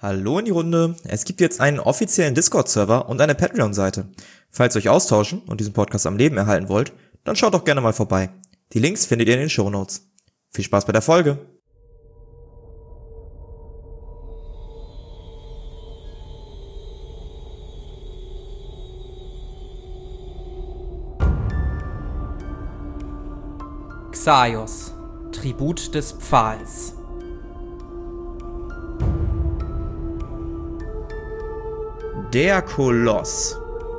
Hallo in die Runde. Es gibt jetzt einen offiziellen Discord-Server und eine Patreon-Seite. Falls ihr euch austauschen und diesen Podcast am Leben erhalten wollt, dann schaut doch gerne mal vorbei. Die Links findet ihr in den Shownotes. Viel Spaß bei der Folge. Xaios, Tribut des Pfahls. Der Koloss.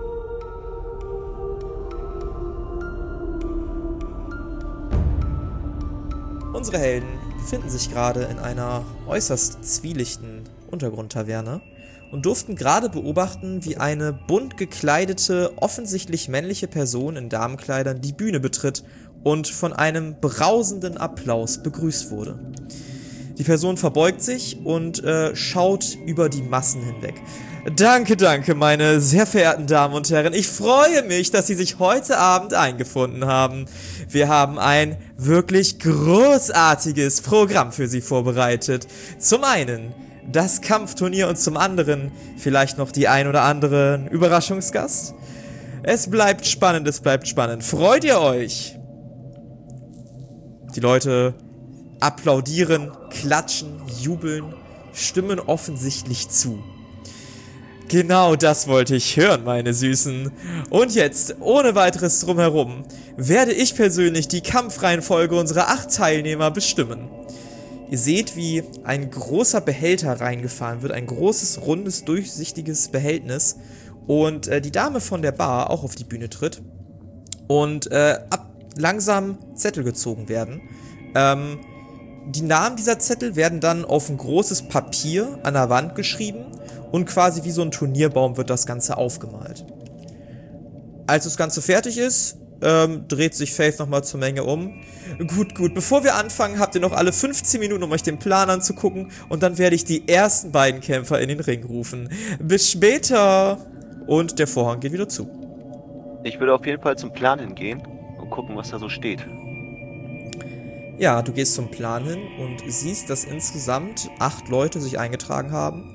Unsere Helden befinden sich gerade in einer äußerst zwielichten Untergrundtaverne und durften gerade beobachten, wie eine bunt gekleidete, offensichtlich männliche Person in Damenkleidern die Bühne betritt und von einem brausenden Applaus begrüßt wurde. Die Person verbeugt sich und schaut über die Massen hinweg. Danke, meine sehr verehrten Damen und Herren. Ich freue mich, dass Sie sich heute Abend eingefunden haben. Wir haben ein wirklich großartiges Programm für Sie vorbereitet. Zum einen das Kampfturnier und zum anderen vielleicht noch die ein oder andere Überraschungsgast. Es bleibt spannend. Freut ihr euch? Die Leute applaudieren, klatschen, jubeln, stimmen offensichtlich zu. Genau das wollte ich hören, meine Süßen. Und jetzt, ohne weiteres drumherum, werde ich persönlich die Kampfreihenfolge unserer 8 Teilnehmer bestimmen. Ihr seht, wie ein großer Behälter reingefahren wird, ein großes, rundes, durchsichtiges Behältnis. Und die Dame von der Bar auch auf die Bühne tritt und langsam Zettel gezogen werden. Die Namen dieser Zettel werden dann auf ein großes Papier an der Wand geschrieben und quasi wie so ein Turnierbaum wird das Ganze aufgemalt. Als das Ganze fertig ist, dreht sich Faith nochmal zur Menge um. Gut, bevor wir anfangen, habt ihr noch alle 15 Minuten, um euch den Plan anzugucken und dann werde ich die ersten beiden Kämpfer in den Ring rufen. Bis später! Und der Vorhang geht wieder zu. Ich würde auf jeden Fall zum Plan hingehen und gucken, was da so steht. Ja, du gehst zum Plan hin und siehst, dass insgesamt 8 Leute sich eingetragen haben.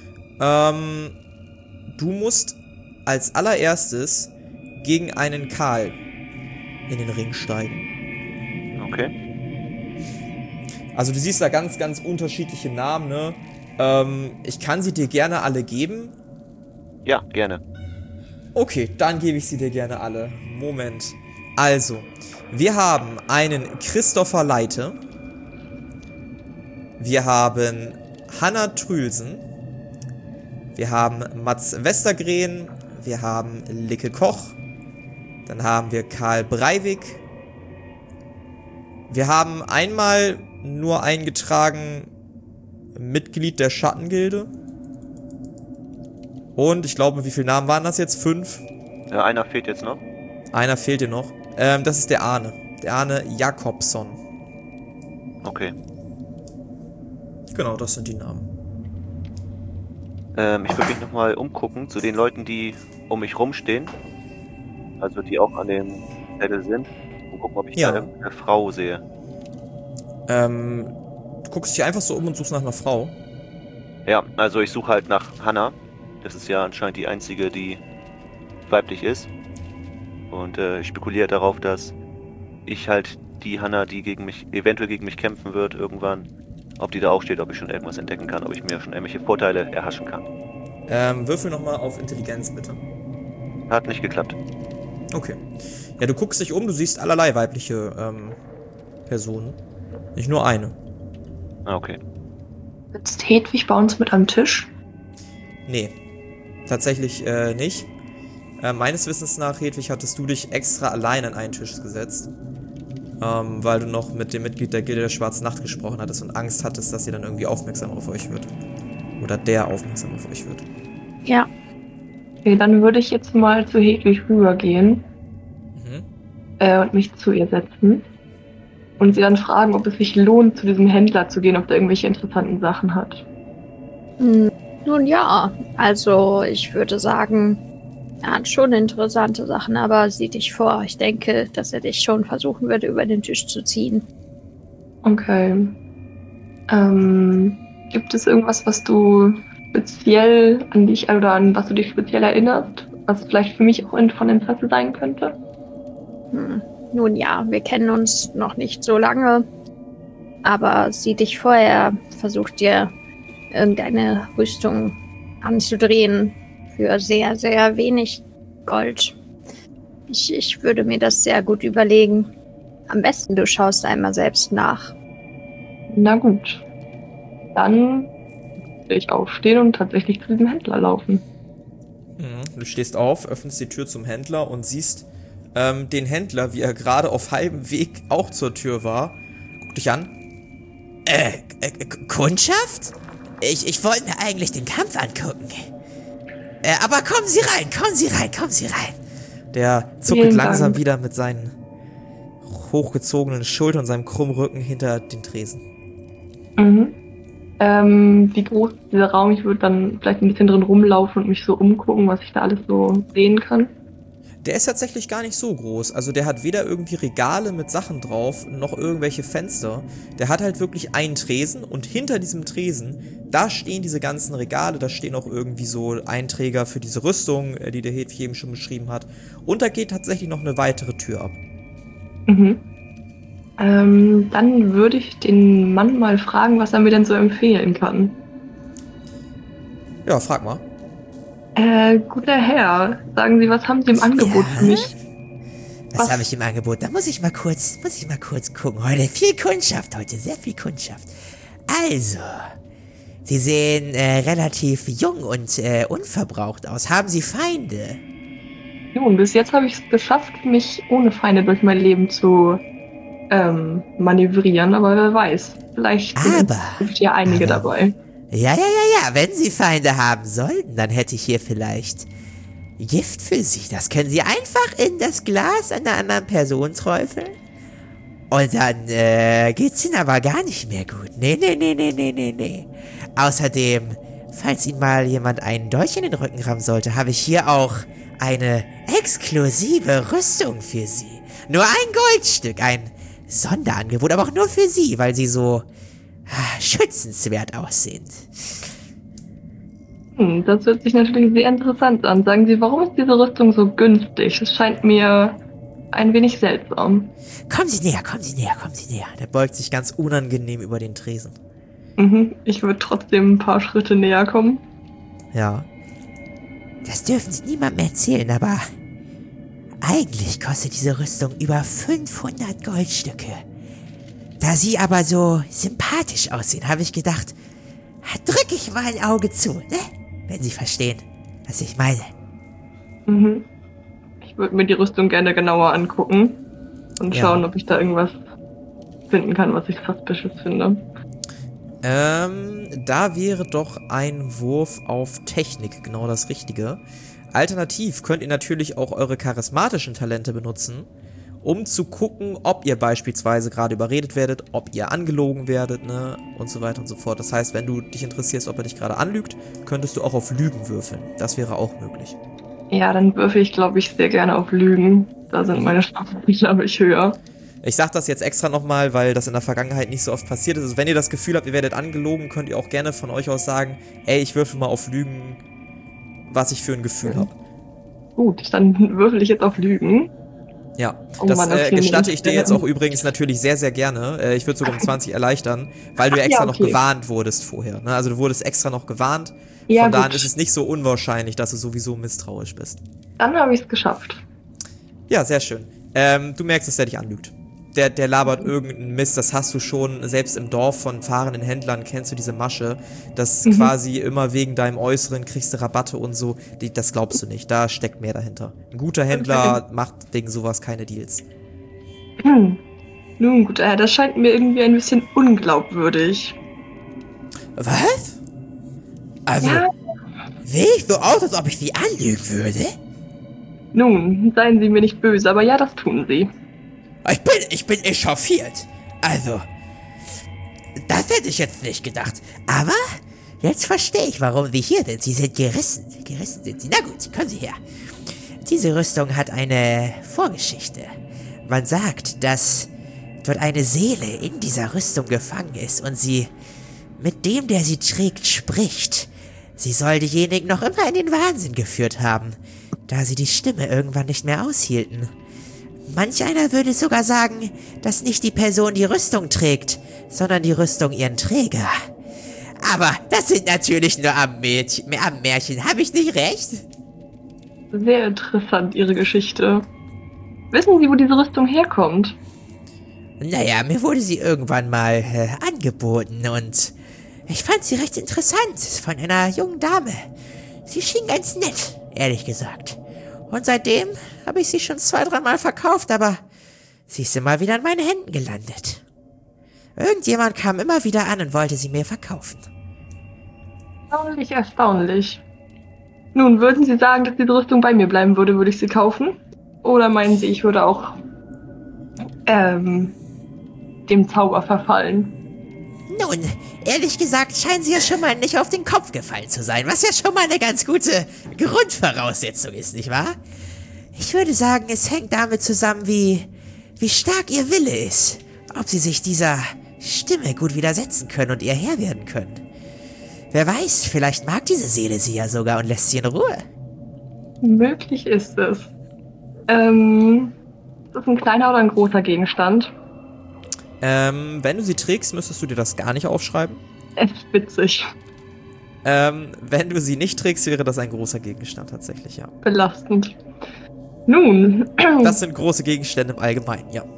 Du musst als allererstes gegen einen Karl in den Ring steigen. Okay. Also du siehst da ganz unterschiedliche Namen, ne? Ich kann sie dir gerne alle geben. Ja, gerne. Okay, dann gebe ich sie dir gerne alle. Moment. Also, wir haben einen Christopher Leite. Wir haben Hanna Trülsen. Wir haben Mats Westergren. Wir haben Licke Koch. Dann haben wir Karl Breivik. Wir haben einmal nur eingetragen Mitglied der Schattengilde. Und ich glaube, wie viele Namen waren das jetzt? 5? Ja, einer fehlt jetzt noch. Einer fehlt dir noch. Das ist der Arne. Der Arne Jakobson. Okay. Genau, das sind die Namen. Ich würde mich nochmal umgucken zu den Leuten, die um mich rumstehen. Also die auch an dem Zettel sind. Und gucken, ob ich da eine Frau sehe. Du guckst dich einfach so um und suchst nach einer Frau. Ja, also ich suche halt nach Hanna. Das ist ja anscheinend die einzige, die weiblich ist. Und ich spekuliere darauf, dass ich halt die Hanna, die eventuell gegen mich kämpfen wird, irgendwann, ob die da auch steht, ob ich schon irgendwas entdecken kann, ob ich mir schon irgendwelche Vorteile erhaschen kann. Würfel nochmal auf Intelligenz, bitte. Hat nicht geklappt. Okay. Ja, du guckst dich um, du siehst allerlei weibliche Personen. Nicht nur eine. Ah, okay. Sitzt Hedwig bei uns mit am Tisch? Nee. Tatsächlich nicht. Meines Wissens nach, Hedwig, hattest du dich extra allein an einen Tisch gesetzt. Weil du noch mit dem Mitglied der Gilde der Schwarzen Nacht gesprochen hattest und Angst hattest, dass sie dann irgendwie aufmerksam auf euch wird. Oder der aufmerksam auf euch wird. Ja. Okay, dann würde ich jetzt mal zu Hedwig rübergehen. Und mich zu ihr setzen. Und sie dann fragen, ob es sich lohnt, zu diesem Händler zu gehen, ob der irgendwelche interessanten Sachen hat. Nun ja, also ich würde sagen, er hat schon interessante Sachen, aber sieh dich vor. Ich denke, dass er dich schon versuchen würde, über den Tisch zu ziehen. Okay. Gibt es irgendwas, was du speziell an dich oder an was du dich speziell erinnerst, was vielleicht für mich auch von Interesse sein könnte? Nun ja, wir kennen uns noch nicht so lange, aber sieh dich vorher, versucht dir irgendeine Rüstung anzudrehen für sehr, sehr wenig Gold. Ich würde mir das sehr gut überlegen. Am besten, du schaust einmal selbst nach. Na gut. Dann will ich aufstehen und tatsächlich zu diesem Händler laufen. Du stehst auf, öffnest die Tür zum Händler und siehst den Händler, wie er gerade auf halbem Weg auch zur Tür war. Guck dich an. Kundschaft? Ich wollte mir eigentlich den Kampf angucken. Aber kommen Sie rein, kommen Sie rein, kommen Sie rein. Der zuckelt langsam wieder mit seinen hochgezogenen Schultern und seinem krummen Rücken hinter den Tresen. Wie groß ist dieser Raum? Ich würde dann vielleicht ein bisschen drin rumlaufen und mich so umgucken, was ich da alles so sehen kann. Der ist tatsächlich gar nicht so groß. Also der hat weder irgendwie Regale mit Sachen drauf, noch irgendwelche Fenster. Der hat halt wirklich einen Tresen und hinter diesem Tresen, da stehen diese ganzen Regale, da stehen auch irgendwie so Einträger für diese Rüstung, die der Hedwig eben schon beschrieben hat. Und da geht tatsächlich noch eine weitere Tür ab. Dann würde ich den Mann mal fragen, was er mir denn so empfehlen kann. Ja, frag mal. Guter Herr, sagen Sie, was haben Sie im Angebot für mich? Was habe ich im Angebot? Da muss ich mal kurz gucken. Heute viel Kundschaft, sehr viel Kundschaft. Also, Sie sehen relativ jung und unverbraucht aus. Haben Sie Feinde? Nun, bis jetzt habe ich es geschafft, mich ohne Feinde durch mein Leben zu manövrieren, aber wer weiß, vielleicht sind ja einige dabei. Ja, wenn Sie Feinde haben sollten, dann hätte ich hier vielleicht Gift für Sie. Das können Sie einfach in das Glas einer anderen Person träufeln. Und dann geht's Ihnen aber gar nicht mehr gut. Nee. Außerdem, falls Ihnen mal jemand einen Dolch in den Rücken rammen sollte, habe ich hier auch eine exklusive Rüstung für Sie. Nur ein Goldstück, ein Sonderangebot, aber auch nur für Sie, weil Sie so schützenswert aussehen. Das hört sich natürlich sehr interessant an. Sagen Sie, warum ist diese Rüstung so günstig? Es scheint mir ein wenig seltsam. Kommen Sie näher. Der beugt sich ganz unangenehm über den Tresen. Ich würde trotzdem ein paar Schritte näher kommen. Ja. Das dürfen Sie niemandem erzählen, aber eigentlich kostet diese Rüstung über 500 Goldstücke. Da Sie aber so sympathisch aussehen, habe ich gedacht, drücke ich mal ein Auge zu, ne? Wenn Sie verstehen, was ich meine. Ich würde mir die Rüstung gerne genauer angucken und schauen, ob ich da irgendwas finden kann, was ich suspicious finde. Da wäre doch ein Wurf auf Technik genau das Richtige. Alternativ könnt ihr natürlich auch eure charismatischen Talente benutzen, um zu gucken, ob ihr beispielsweise gerade überredet werdet, ob ihr angelogen werdet, ne, und so weiter und so fort. Das heißt, wenn du dich interessierst, ob er dich gerade anlügt, könntest du auch auf Lügen würfeln. Das wäre auch möglich. Ja, dann würfe ich, glaube ich, sehr gerne auf Lügen. Da sind meine Chancen, glaube ich, höher. Ich sag das jetzt extra nochmal, weil das in der Vergangenheit nicht so oft passiert ist. Also wenn ihr das Gefühl habt, ihr werdet angelogen, könnt ihr auch gerne von euch aus sagen, ey, ich würfel mal auf Lügen, was ich für ein Gefühl habe. Gut, dann würfel ich jetzt auf Lügen. Ja, das gestatte ich dir jetzt auch übrigens natürlich sehr, sehr gerne. Ich würde sogar um 20 erleichtern, weil du ja extra noch gewarnt wurdest vorher. Ne? Also du wurdest extra noch gewarnt. Ja, von daher ist es nicht so unwahrscheinlich, dass du sowieso misstrauisch bist. Dann habe ich es geschafft. Ja, sehr schön. Du merkst, dass der dich anlügt. Der labert irgendeinen Mist, das hast du schon, selbst im Dorf von fahrenden Händlern kennst du diese Masche, dass quasi immer wegen deinem Äußeren kriegst du Rabatte und so, das glaubst du nicht, da steckt mehr dahinter. Ein guter Händler macht wegen sowas keine Deals. Nun gut, das scheint mir irgendwie ein bisschen unglaubwürdig. Was? Also, sehe ich so aus, als ob ich Sie anlügen würde? Nun, seien Sie mir nicht böse, aber ja, das tun Sie. Ich bin echauffiert. Also, das hätte ich jetzt nicht gedacht. Aber jetzt verstehe ich, warum Sie hier sind. Sie sind gerissen. Gerissen sind Sie. Na gut, kommen Sie her. Diese Rüstung hat eine Vorgeschichte. Man sagt, dass dort eine Seele in dieser Rüstung gefangen ist und sie mit dem, der sie trägt, spricht. Sie soll diejenigen noch immer in den Wahnsinn geführt haben, da sie die Stimme irgendwann nicht mehr aushielten. Manch einer würde sogar sagen, dass nicht die Person die Rüstung trägt, sondern die Rüstung ihren Träger. Aber das sind natürlich nur Märchen, habe ich nicht recht? Sehr interessant, Ihre Geschichte. Wissen Sie, wo diese Rüstung herkommt? Naja, mir wurde sie irgendwann mal angeboten und ich fand sie recht interessant von einer jungen Dame. Sie schien ganz nett, ehrlich gesagt. Und seitdem habe ich sie schon 2-3 Mal verkauft, aber sie ist immer wieder in meinen Händen gelandet. Irgendjemand kam immer wieder an und wollte sie mir verkaufen. Erstaunlich, erstaunlich. Nun, würden Sie sagen, dass diese Rüstung bei mir bleiben würde, würde ich sie kaufen? Oder meinen Sie, ich würde auch dem Zauber verfallen? Nun, ehrlich gesagt scheinen sie ja schon mal nicht auf den Kopf gefallen zu sein, was ja schon mal eine ganz gute Grundvoraussetzung ist, nicht wahr? Ich würde sagen, es hängt damit zusammen, wie stark ihr Wille ist, ob sie sich dieser Stimme gut widersetzen können und ihr Herr werden können. Wer weiß, vielleicht mag diese Seele sie ja sogar und lässt sie in Ruhe. Möglich ist es. Ist das ein kleiner oder ein großer Gegenstand? Wenn du sie trägst, müsstest du dir das gar nicht aufschreiben. Es ist witzig. Wenn du sie nicht trägst, wäre das ein großer Gegenstand tatsächlich, ja. Belastend. Nun. Das sind große Gegenstände im Allgemeinen, ja.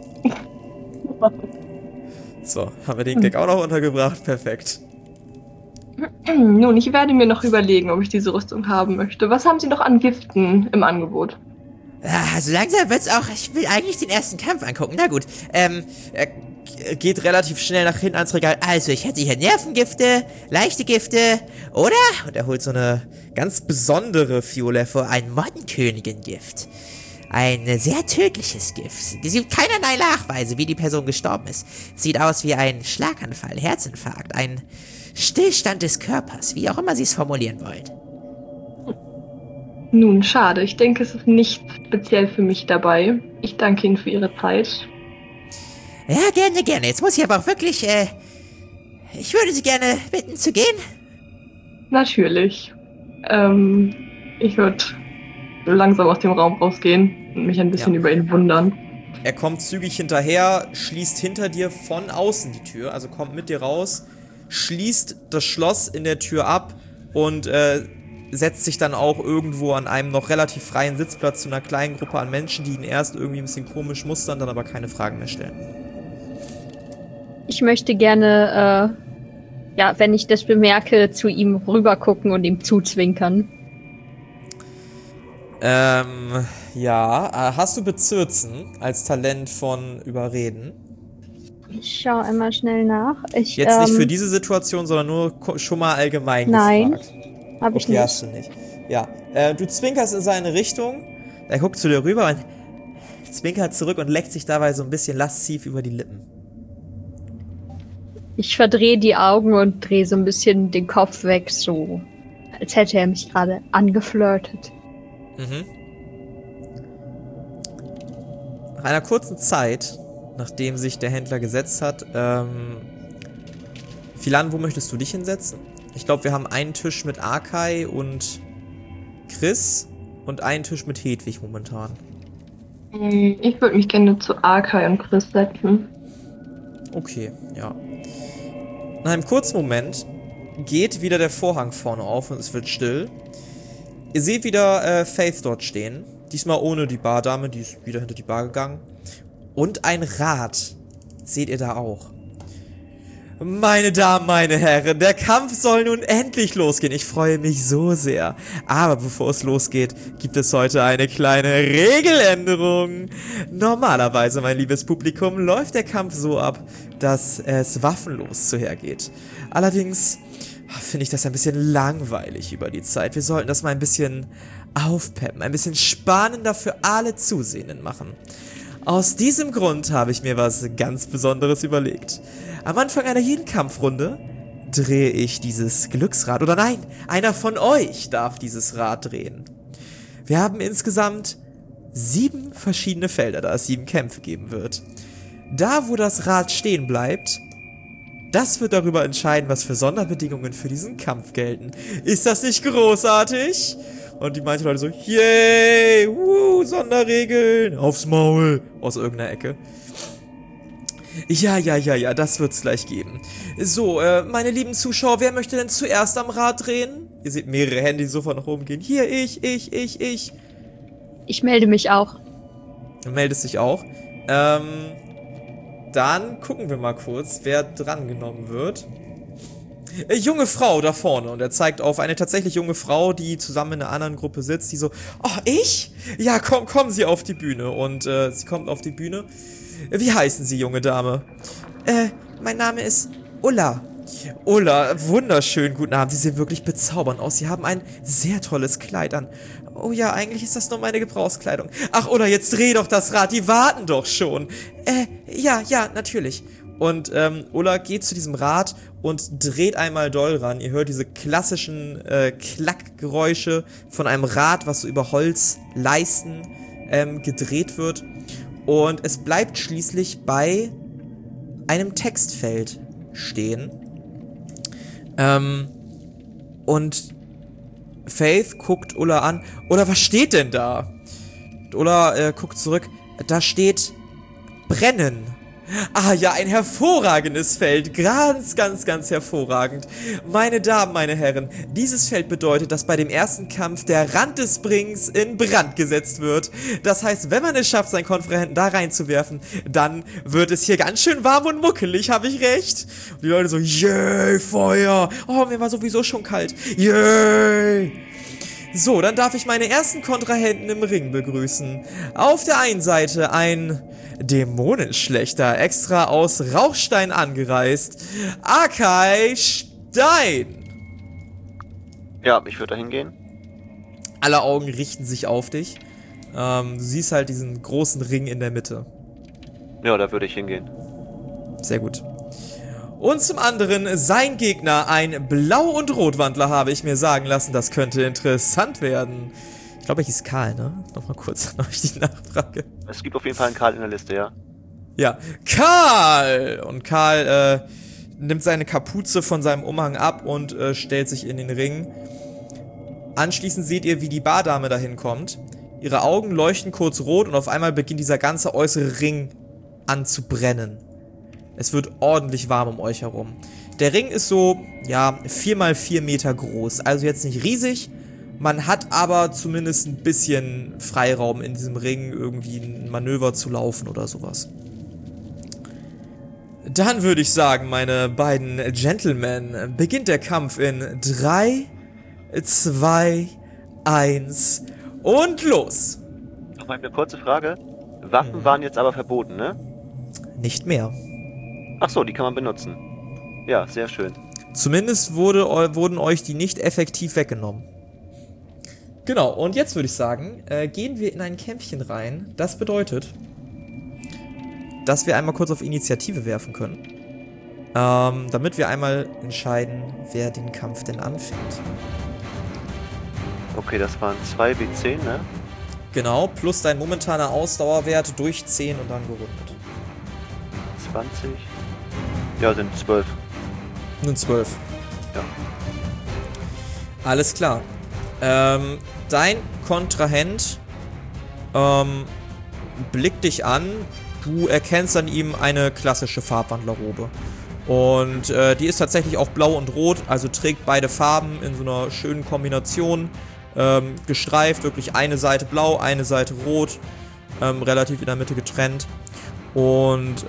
So, haben wir den Gag auch noch untergebracht. Perfekt. Nun, ich werde mir noch überlegen, ob ich diese Rüstung haben möchte. Was haben Sie noch an Giften im Angebot? Also langsam wird's auch, ich will eigentlich den ersten Kampf angucken. Na gut, Er geht relativ schnell nach hinten ans Regal. also ich hätte hier Nervengifte, leichte Gifte, oder? Und er holt so eine ganz besondere Fiole vor. Ein Mottenkönigin-Gift. Ein sehr tödliches Gift. Es gibt keinerlei Nachweise, wie die Person gestorben ist. Sieht aus wie ein Schlaganfall, Herzinfarkt, ein Stillstand des Körpers, wie auch immer Sie es formulieren wollen. Nun, schade. Ich denke, es ist nicht speziell für mich dabei. Ich danke Ihnen für Ihre Zeit. Ja, gerne, gerne. Jetzt muss ich aber auch wirklich, ich würde Sie gerne bitten zu gehen. Natürlich. Ich würde langsam aus dem Raum rausgehen und mich ein bisschen über ihn wundern. Er kommt zügig hinterher, schließt hinter dir von außen die Tür, also kommt mit dir raus, schließt das Schloss in der Tür ab und setzt sich dann auch irgendwo an einem noch relativ freien Sitzplatz zu einer kleinen Gruppe an Menschen, die ihn erst irgendwie ein bisschen komisch mustern, dann aber keine Fragen mehr stellen. Ich möchte gerne, wenn ich das bemerke, zu ihm rübergucken und ihm zuzwinkern. Hast du Bezirzen als Talent von Überreden? Ich schaue einmal schnell nach. Jetzt nicht für diese Situation, sondern nur schon mal allgemein nein, gefragt. Nein, habe ich okay, nicht. Hast du nicht. Ja, du zwinkerst in seine Richtung, er guckt zu dir rüber und zwinkert zurück und leckt sich dabei so ein bisschen lasziv über die Lippen. Ich verdrehe die Augen und drehe so ein bisschen den Kopf weg, so als hätte er mich gerade angeflirtet. Mhm. Nach einer kurzen Zeit, nachdem sich der Händler gesetzt hat, Philan, wo möchtest du dich hinsetzen? Ich glaube, wir haben einen Tisch mit Arkai und Chris und einen Tisch mit Hedwig momentan. Ich würde mich gerne zu Arkai und Chris setzen. Okay, ja. Nach einem kurzen Moment geht wieder der Vorhang vorne auf und es wird still. Ihr seht wieder Faith dort stehen. Diesmal ohne die Bardame, die ist wieder hinter die Bar gegangen. Und ein Rad seht ihr da auch. Meine Damen, meine Herren, der Kampf soll nun endlich losgehen. Ich freue mich so sehr. Aber bevor es losgeht, gibt es heute eine kleine Regeländerung. Normalerweise, mein liebes Publikum, läuft der Kampf so ab, dass es waffenlos zuhergeht. Allerdings finde ich das ein bisschen langweilig über die Zeit. Wir sollten das mal ein bisschen aufpeppen, ein bisschen spannender für alle Zusehenden machen. Aus diesem Grund habe ich mir was ganz Besonderes überlegt. Am Anfang einer jeden Kampfrunde drehe ich dieses Glücksrad. Oder nein, einer von euch darf dieses Rad drehen. Wir haben insgesamt 7 verschiedene Felder, da es 7 Kämpfe geben wird. Da, wo das Rad stehen bleibt, Das wird darüber entscheiden, was für Sonderbedingungen für diesen Kampf gelten. Ist das nicht großartig? Und die manche Leute so, yay, Sonderregeln, aufs Maul, aus irgendeiner Ecke. Ja, das wird's gleich geben. So, meine lieben Zuschauer, wer möchte denn zuerst am Rad drehen? Ihr seht mehrere Hände, die sofort nach oben gehen. Hier, ich. Ich melde mich auch. Du meldest dich auch. Dann gucken wir mal kurz, wer drangenommen wird. Junge Frau da vorne. Und er zeigt auf eine tatsächlich junge Frau, die zusammen in einer anderen Gruppe sitzt, die so, oh, ich? Ja, kommen Sie auf die Bühne. Und sie kommt auf die Bühne. Wie heißen Sie, junge Dame? Mein Name ist Ulla. Ulla, wunderschön, guten Abend. Sie sehen wirklich bezaubernd aus. Sie haben ein sehr tolles Kleid an. Oh ja, eigentlich ist das nur meine Gebrauchskleidung. Ach, Ulla, jetzt dreh doch das Rad, die warten doch schon. Ja, natürlich. Und Ulla geht zu diesem Rad und dreht einmal doll ran. Ihr hört diese klassischen Klackgeräusche von einem Rad, was so über Holzleisten gedreht wird. Und es bleibt schließlich bei einem Textfeld stehen. Und Faith guckt Ulla an. Ulla, was steht denn da? Ulla guckt zurück. Da steht brennen. Ah ja, ein hervorragendes Feld. Ganz hervorragend. Meine Damen, meine Herren, dieses Feld bedeutet, dass bei dem ersten Kampf der Rand des Rings in Brand gesetzt wird. Das heißt, wenn man es schafft, seinen Kontrahenten da reinzuwerfen, dann wird es hier ganz schön warm und muckelig, habe ich recht? Und die Leute so, yay, Feuer. Oh, mir war sowieso schon kalt. Yay. So, dann darf ich meine ersten Kontrahenten im Ring begrüßen. Auf der einen Seite ein Dämonenschlechter, extra aus Rauchstein angereist. Akai Stein. Ja, ich würde da hingehen. Alle Augen richten sich auf dich. Du siehst halt diesen großen Ring in der Mitte. Ja, da würde ich hingehen. Sehr gut. Und zum anderen sein Gegner, ein Blau- und Rotwandler, habe ich mir sagen lassen. Das könnte interessant werden. Ich glaube, ich hieß Karl, ne? Nochmal kurz noch die Nachfrage. Es gibt auf jeden Fall einen Karl in der Liste, ja. Ja, Karl! Und Karl nimmt seine Kapuze von seinem Umhang ab und stellt sich in den Ring. Anschließend seht ihr, wie die Bardame dahin kommt. Ihre Augen leuchten kurz rot und auf einmal beginnt dieser ganze äußere Ring an zu brennen. Es wird ordentlich warm um euch herum. Der Ring ist so, ja, 4x4 Meter groß. Also jetzt nicht riesig. Man hat aber zumindest ein bisschen Freiraum in diesem Ring, irgendwie ein Manöver zu laufen oder sowas. Dann würde ich sagen, meine beiden Gentlemen, beginnt der Kampf in 3, 2, 1 und los! Nochmal eine kurze Frage. Waffen waren jetzt aber verboten, ne? Nicht mehr. Ach so, die kann man benutzen. Ja, sehr schön. Zumindest wurden euch die nicht effektiv weggenommen. Genau, und jetzt würde ich sagen, gehen wir in ein Kämpfchen rein. Das bedeutet, dass wir einmal kurz auf Initiative werfen können. Damit wir einmal entscheiden, wer den Kampf denn anfängt. Okay, das waren 2 W10, ne? Genau, plus dein momentaner Ausdauerwert durch 10 und dann gerundet. 20. Ja, sind 12. Nun 12. Ja. Alles klar. Dein Kontrahent blickt dich an. Du erkennst an ihm eine klassische Farbwandlerrobe. Und die ist tatsächlich auch blau und rot, also trägt beide Farben in so einer schönen Kombination. Gestreift, wirklich eine Seite blau, eine Seite rot. Relativ in der Mitte getrennt. Und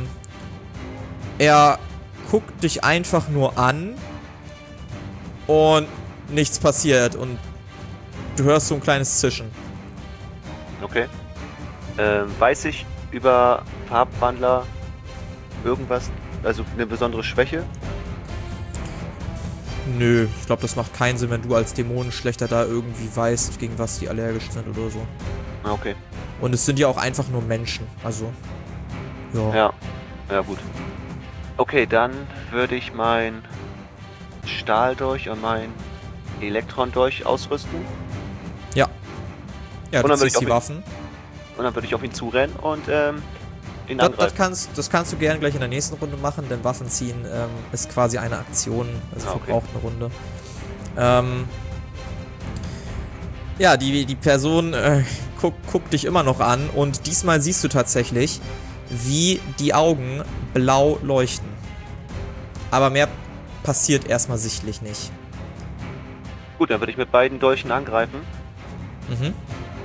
er guckt dich einfach nur an und nichts passiert und du hörst so ein kleines Zischen. Okay. Weiß ich über Farbwandler irgendwas, also eine besondere Schwäche? Nö, ich glaube, das macht keinen Sinn, wenn du als Dämonenschlechter da irgendwie weißt, gegen was die allergisch sind oder so. Okay. Und es sind ja auch einfach nur Menschen, also ja. Ja, gut. Okay, dann würde ich mein Stahldolch und mein Elektrondolch ausrüsten. Ja, du ziehst die Waffen. Und dann würde ich auf ihn zurennen und ihn Das angreifen. kannst du gerne gleich in der nächsten Runde machen, denn Waffen ziehen ist quasi eine Aktion, also okay. verbraucht eine Runde. Ja, die Person guckt dich immer noch an und diesmal siehst du tatsächlich, wie die Augen blau leuchten. Aber mehr passiert erstmal sichtlich nicht. Gut, dann würde ich mit beiden Dolchen angreifen. Mhm.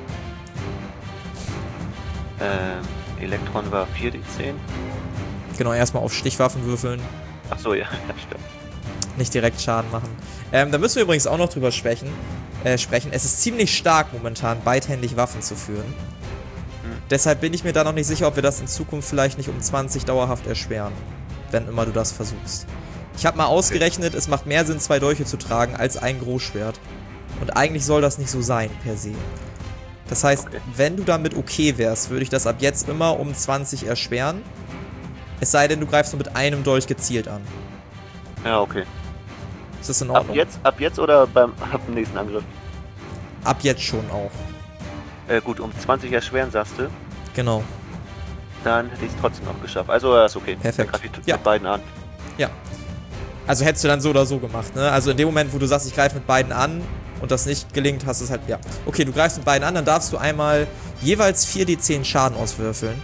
Elektron war 4d10. Genau, erstmal auf Stichwaffen würfeln, Achso, ja, stimmt. nicht direkt Schaden machen. Da müssen wir übrigens auch noch drüber sprechen. Es ist ziemlich stark momentan, beidhändig Waffen zu führen. Deshalb bin ich mir da noch nicht sicher, ob wir das in Zukunft vielleicht nicht um 20 dauerhaft erschweren. Wenn immer du das versuchst. Ich habe mal ausgerechnet, es macht mehr Sinn, 2 Dolche zu tragen, als ein Großschwert. Und eigentlich soll das nicht so sein, per se. Das heißt, wenn du damit okay wärst, würde ich das ab jetzt immer um 20 erschweren. Es sei denn, du greifst nur mit einem Dolch gezielt an. Ja, okay. Ist das in Ordnung? Ab jetzt oder ab dem nächsten Angriff? Ab jetzt schon auch. Gut, um 20 erschweren, sagst du. Genau. Dann hätte ich es trotzdem noch geschafft. Also, ist okay. Perfekt. Dann greife ich Ja. mit beiden an. Ja. Also hättest du dann so oder so gemacht, ne? Also in dem Moment, wo du sagst, ich greife mit beiden an und das nicht gelingt, hast du es halt, ja. Okay, du greifst mit beiden an, dann darfst du einmal jeweils 4d10 Schaden auswürfeln.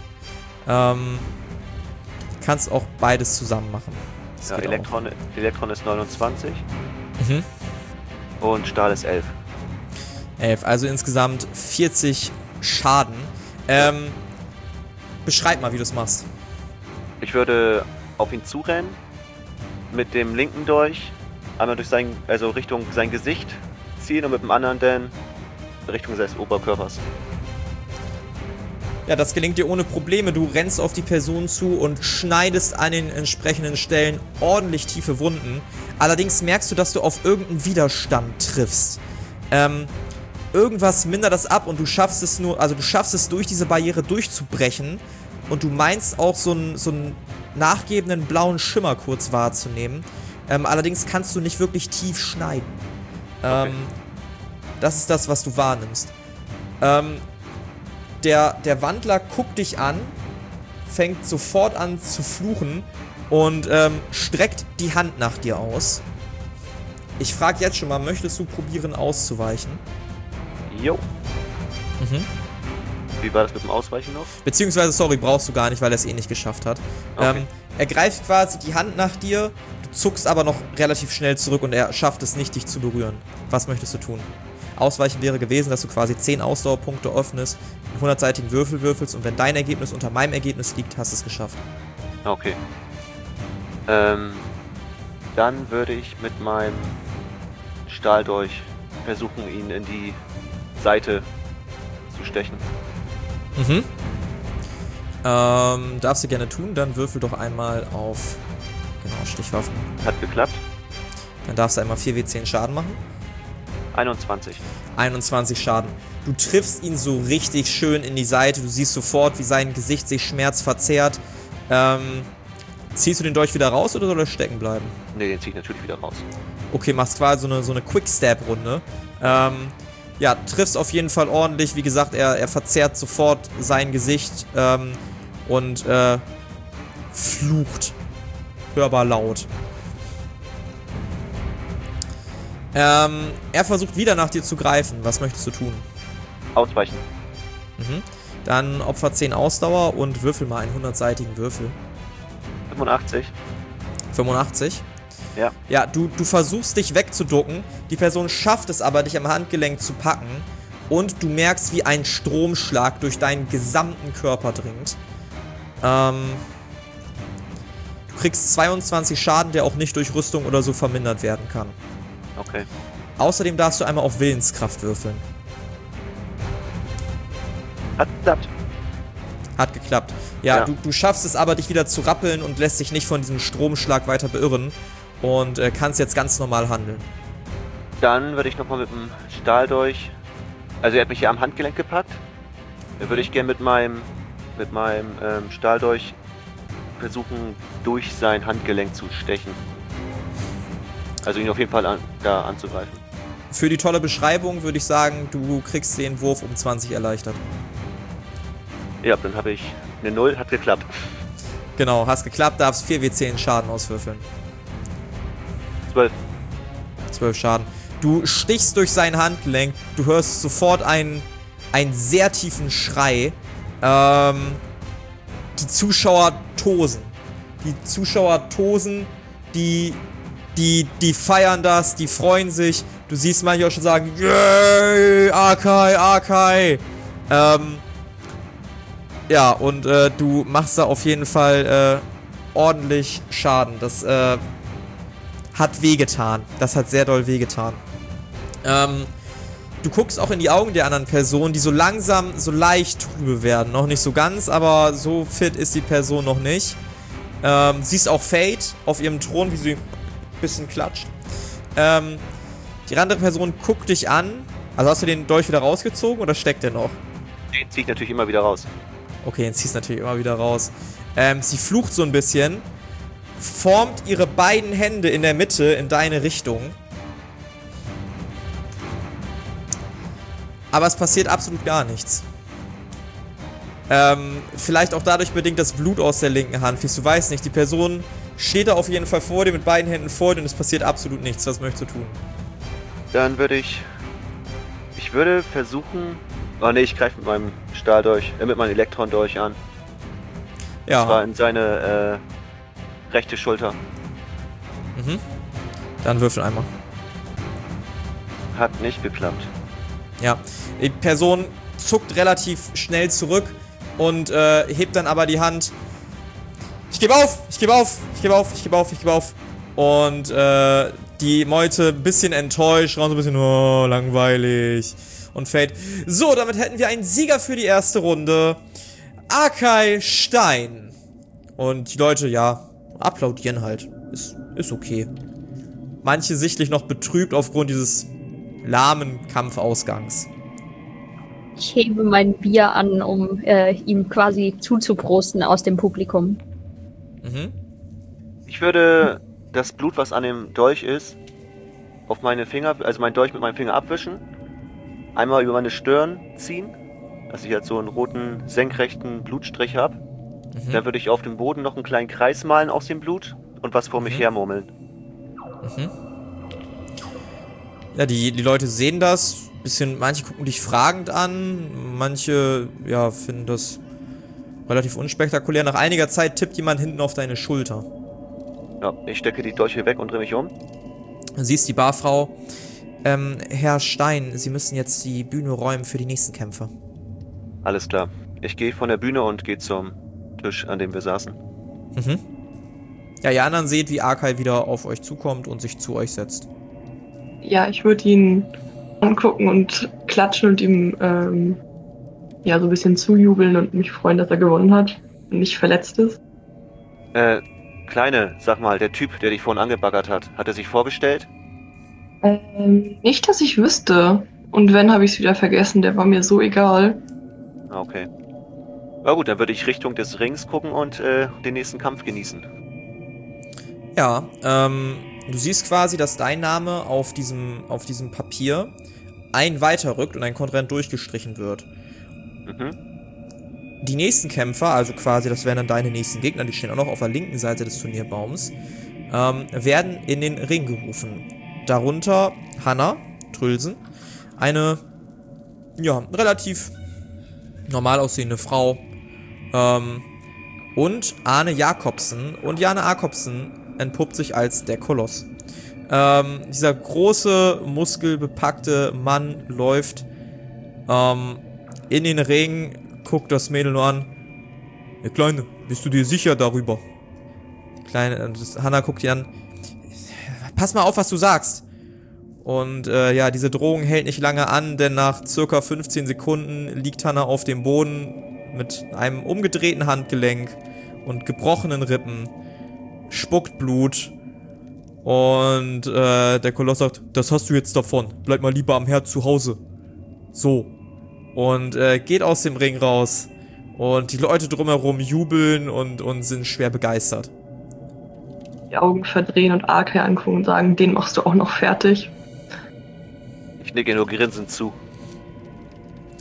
Kannst auch beides zusammen machen. Das Ja, geht Elektron ist 29 auch. Mhm. und Stahl ist 11. 11, also insgesamt 40 Schaden. Beschreib mal, wie du es machst. Ich würde auf ihn zurennen, mit dem linken Dolch einmal durch Richtung sein Gesicht ziehen und mit dem anderen dann Richtung seines Oberkörpers. Ja, das gelingt dir ohne Probleme. Du rennst auf die Person zu und schneidest an den entsprechenden Stellen ordentlich tiefe Wunden. Allerdings merkst du, dass du auf irgendeinen Widerstand triffst. Irgendwas mindert das ab und du schaffst es durch diese Barriere durchzubrechen. Und du meinst auch so einen nachgebenden blauen Schimmer kurz wahrzunehmen. Allerdings kannst du nicht wirklich tief schneiden. Okay. Das ist das, was du wahrnimmst. Der Wandler guckt dich an, fängt sofort an zu fluchen und streckt die Hand nach dir aus. Ich frage jetzt schon mal, möchtest du probieren auszuweichen? Jo. Mhm. Wie war das mit dem Ausweichen noch? Beziehungsweise, sorry, brauchst du gar nicht, weil er es eh nicht geschafft hat. Okay. Er greift quasi die Hand nach dir, du zuckst aber noch relativ schnell zurück und er schafft es nicht, dich zu berühren. Was möchtest du tun? Ausweichen wäre gewesen, dass du quasi 10 Ausdauerpunkte öffnest, einen 100-seitigen Würfel würfelst und wenn dein Ergebnis unter meinem Ergebnis liegt, hast du es geschafft. Okay. Dann würde ich mit meinem Stahldolch versuchen, ihn in die Seite zu stechen. Mhm. Darfst du gerne tun, dann würfel doch einmal auf, genau, Stichwaffen. Hat geklappt. Dann darfst du einmal 4w10 Schaden machen. 21. 21 Schaden. Du triffst ihn so richtig schön in die Seite. Du siehst sofort, wie sein Gesicht sich schmerzverzerrt. Ziehst du den Dolch wieder raus oder soll er stecken bleiben? Ne, den zieh ich natürlich wieder raus. Okay, machst quasi so eine Quick-Stab-Runde. Ja, triffst auf jeden Fall ordentlich. Wie gesagt, er verzerrt sofort sein Gesicht und flucht. Hörbar laut. Er versucht wieder nach dir zu greifen. Was möchtest du tun? Ausweichen. Mhm. Dann Opfer 10 Ausdauer und würfel mal einen 100-seitigen Würfel. 85. 85? Ja. Ja, du versuchst dich wegzuducken. Die Person schafft es aber, dich am Handgelenk zu packen. Und du merkst, wie ein Stromschlag durch deinen gesamten Körper dringt. Du kriegst 22 Schaden, der auch nicht durch Rüstung oder so vermindert werden kann. Okay. Außerdem darfst du einmal auf Willenskraft würfeln. Hat geklappt. Hat geklappt. Ja, Ja. Du schaffst es aber, dich wieder zu rappeln und lässt dich nicht von diesem Stromschlag weiter beirren. Und kannst jetzt ganz normal handeln. Dann würde ich nochmal mit dem Stahldolch. Also er hat mich hier am Handgelenk gepackt. Dann würde ich gerne mit meinem Stahldolch versuchen, durch sein Handgelenk zu stechen. Also ihn auf jeden Fall da anzugreifen. Für die tolle Beschreibung würde ich sagen, du kriegst den Wurf um 20 erleichtert. Ja, dann habe ich eine 0, hat geklappt. Genau, hast geklappt, darfst 4W10 Schaden auswürfeln. 12. 12 Schaden. Du stichst durch sein Handgelenk, du hörst sofort einen sehr tiefen Schrei. Die Zuschauer tosen. Die feiern das, die freuen sich. Du siehst manche auch schon sagen, yay, Arkai. Ja, und du machst da auf jeden Fall ordentlich Schaden. Das hat wehgetan. Das hat sehr doll wehgetan. Du guckst auch in die Augen der anderen Person, die so langsam, so leicht trübe werden. Noch nicht so ganz, aber so fit ist die Person noch nicht. Siehst auch Fate auf ihrem Thron, wie sie ein bisschen klatscht. Die andere Person guckt dich an. Also hast du den Dolch wieder rausgezogen oder steckt der noch? Den ziehe ich natürlich immer wieder raus. Okay, den ziehst du natürlich immer wieder raus. Sie flucht so ein bisschen, formt ihre beiden Hände in der Mitte in deine Richtung. Aber es passiert absolut gar nichts. Vielleicht auch dadurch bedingt das Blut aus der linken Hand fließt. Du weißt nicht, die Person steht da auf jeden Fall vor dir mit beiden Händen vor dir und es passiert absolut nichts. Was möchtest du tun? Dann würde ich würde versuchen... Oh ne, ich greife mit meinem Stahldolch, mit meinem Elektron-Dolch an. Ja. Und zwar in seine rechte Schulter. Mhm. Dann würfel einmal. Hat nicht geklappt. Ja. Die Person zuckt relativ schnell zurück und hebt dann aber die Hand. Ich gebe auf. Und die Meute ein bisschen enttäuscht, raus so ein bisschen, oh, langweilig. Und fällt. So, damit hätten wir einen Sieger für die erste Runde. Arkai Stein. Und die Leute, ja, applaudieren halt. Ist okay. Manche sichtlich noch betrübt aufgrund dieses lahmen Kampfausgangs. Ich hebe mein Bier an, um ihm quasi zuzuprosten aus dem Publikum. Mhm. Ich würde das Blut, was an dem Dolch ist, auf meine Finger, also meinen Dolch mit meinem Finger abwischen, einmal über meine Stirn ziehen, dass ich halt so einen roten, senkrechten Blutstrich habe. Mhm. Dann würde ich auf dem Boden noch einen kleinen Kreis malen aus dem Blut und was vor mich hermurmeln. Mhm. Ja, die Leute sehen das. Manche gucken dich fragend an, manche, ja, finden das relativ unspektakulär. Nach einiger Zeit tippt jemand hinten auf deine Schulter. Ja, ich stecke die Dolche weg und drehe mich um. Du siehst die Barfrau. Herr Stein, Sie müssen jetzt die Bühne räumen für die nächsten Kämpfe. Alles klar. Ich gehe von der Bühne und gehe zum Tisch, an dem wir saßen. Mhm. Ja, ihr anderen seht, wie Arkai wieder auf euch zukommt und sich zu euch setzt. Ja, ich würde ihn angucken und klatschen und ihm ja so ein bisschen zujubeln und mich freuen, dass er gewonnen hat und nicht verletzt ist. Kleine, sag mal, der Typ, der dich vorhin angebaggert hat er sich vorgestellt? Nicht, dass ich wüsste. Und wenn, habe ich es wieder vergessen. Der war mir so egal. Ah, okay. Na gut, dann würde ich Richtung des Rings gucken und den nächsten Kampf genießen. Ja, du siehst quasi, dass dein Name auf diesem Papier ein weiter rückt und ein Kontrahent durchgestrichen wird. Mhm. Die nächsten Kämpfer, also quasi, das wären dann deine nächsten Gegner, die stehen auch noch auf der linken Seite des Turnierbaums, werden in den Ring gerufen. Darunter Hanna Trülsen, eine, ja, relativ normal aussehende Frau, und Arne Jakobsen. Und Arne Jakobsen entpuppt sich als der Koloss. Dieser große, muskelbepackte Mann läuft in den Ring, guckt das Mädel nur an. Ja, Kleine, bist du dir sicher darüber? Hanna guckt ihn an. Pass mal auf, was du sagst. Und ja, diese Drohung hält nicht lange an, denn nach circa 15 Sekunden liegt Hanna auf dem Boden mit einem umgedrehten Handgelenk und gebrochenen Rippen, spuckt Blut und der Koloss sagt, das hast du jetzt davon, bleib mal lieber am Herd zu Hause. So. Und geht aus dem Ring raus und die Leute drumherum jubeln und sind schwer begeistert. Die Augen verdrehen und Arkai angucken und sagen, den machst du auch noch fertig. Ich nicke nur grinsend zu.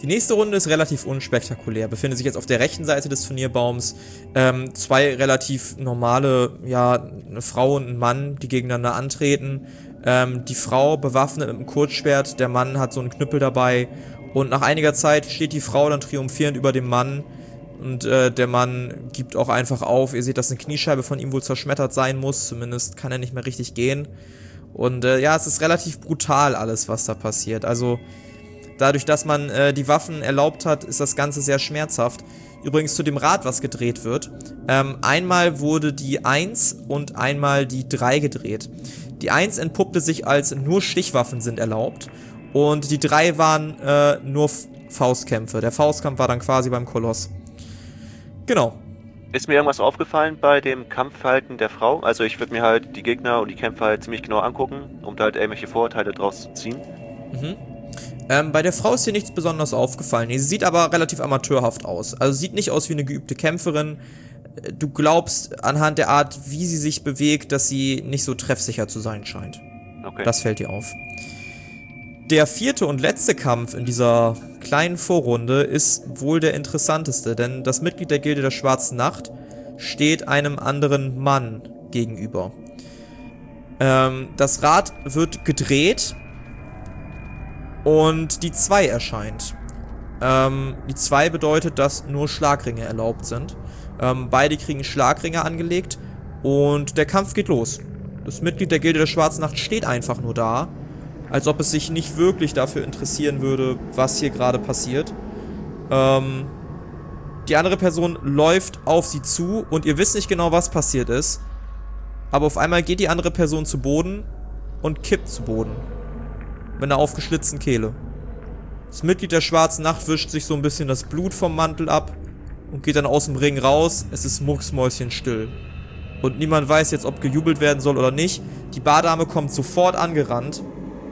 Die nächste Runde ist relativ unspektakulär, befindet sich jetzt auf der rechten Seite des Turnierbaums. Zwei relativ normale, ja, eine Frau und ein Mann, die gegeneinander antreten. Die Frau bewaffnet mit einem Kurzschwert, der Mann hat so einen Knüppel dabei. Und nach einiger Zeit steht die Frau dann triumphierend über dem Mann. Und der Mann gibt auch einfach auf. Ihr seht, dass eine Kniescheibe von ihm wohl zerschmettert sein muss. Zumindest kann er nicht mehr richtig gehen. Und ja, es ist relativ brutal alles, was da passiert. Also dadurch, dass man die Waffen erlaubt hat, ist das Ganze sehr schmerzhaft. Übrigens zu dem Rad, was gedreht wird. Einmal wurde die 1 und einmal die 3 gedreht. Die 1 entpuppte sich als nur Stichwaffen sind erlaubt. Und die 3 waren nur Faustkämpfe. Der Faustkampf war dann quasi beim Koloss. Genau. Ist mir irgendwas aufgefallen bei dem Kampfverhalten der Frau? Also ich würde mir halt die Gegner und die Kämpfer halt ziemlich genau angucken, um da halt irgendwelche Vorurteile draus zu ziehen. Bei der Frau ist dir nichts besonders aufgefallen. Sie sieht aber relativ amateurhaft aus. Also sieht nicht aus wie eine geübte Kämpferin. Du glaubst anhand der Art, wie sie sich bewegt, dass sie nicht so treffsicher zu sein scheint. Okay. Das fällt dir auf. Der 4. und letzte Kampf in dieser kleinen Vorrunde ist wohl der interessanteste, denn das Mitglied der Gilde der Schwarzen Nacht steht einem anderen Mann gegenüber. Das Rad wird gedreht und die 2 erscheint. Die 2 bedeutet, dass nur Schlagringe erlaubt sind. Beide kriegen Schlagringe angelegt und der Kampf geht los. Das Mitglied der Gilde der Schwarzen Nacht steht einfach nur da, als ob es sich nicht wirklich dafür interessieren würde, was hier gerade passiert. Die andere Person läuft auf sie zu und ihr wisst nicht genau, was passiert ist. Aber auf einmal geht die andere Person zu Boden und kippt zu Boden. Mit einer aufgeschlitzten Kehle. Das Mitglied der Schwarzen Nacht wischt sich so ein bisschen das Blut vom Mantel ab und geht dann aus dem Ring raus. Es ist mucksmäuschenstill. Und niemand weiß jetzt, ob gejubelt werden soll oder nicht. Die Bardame kommt sofort angerannt.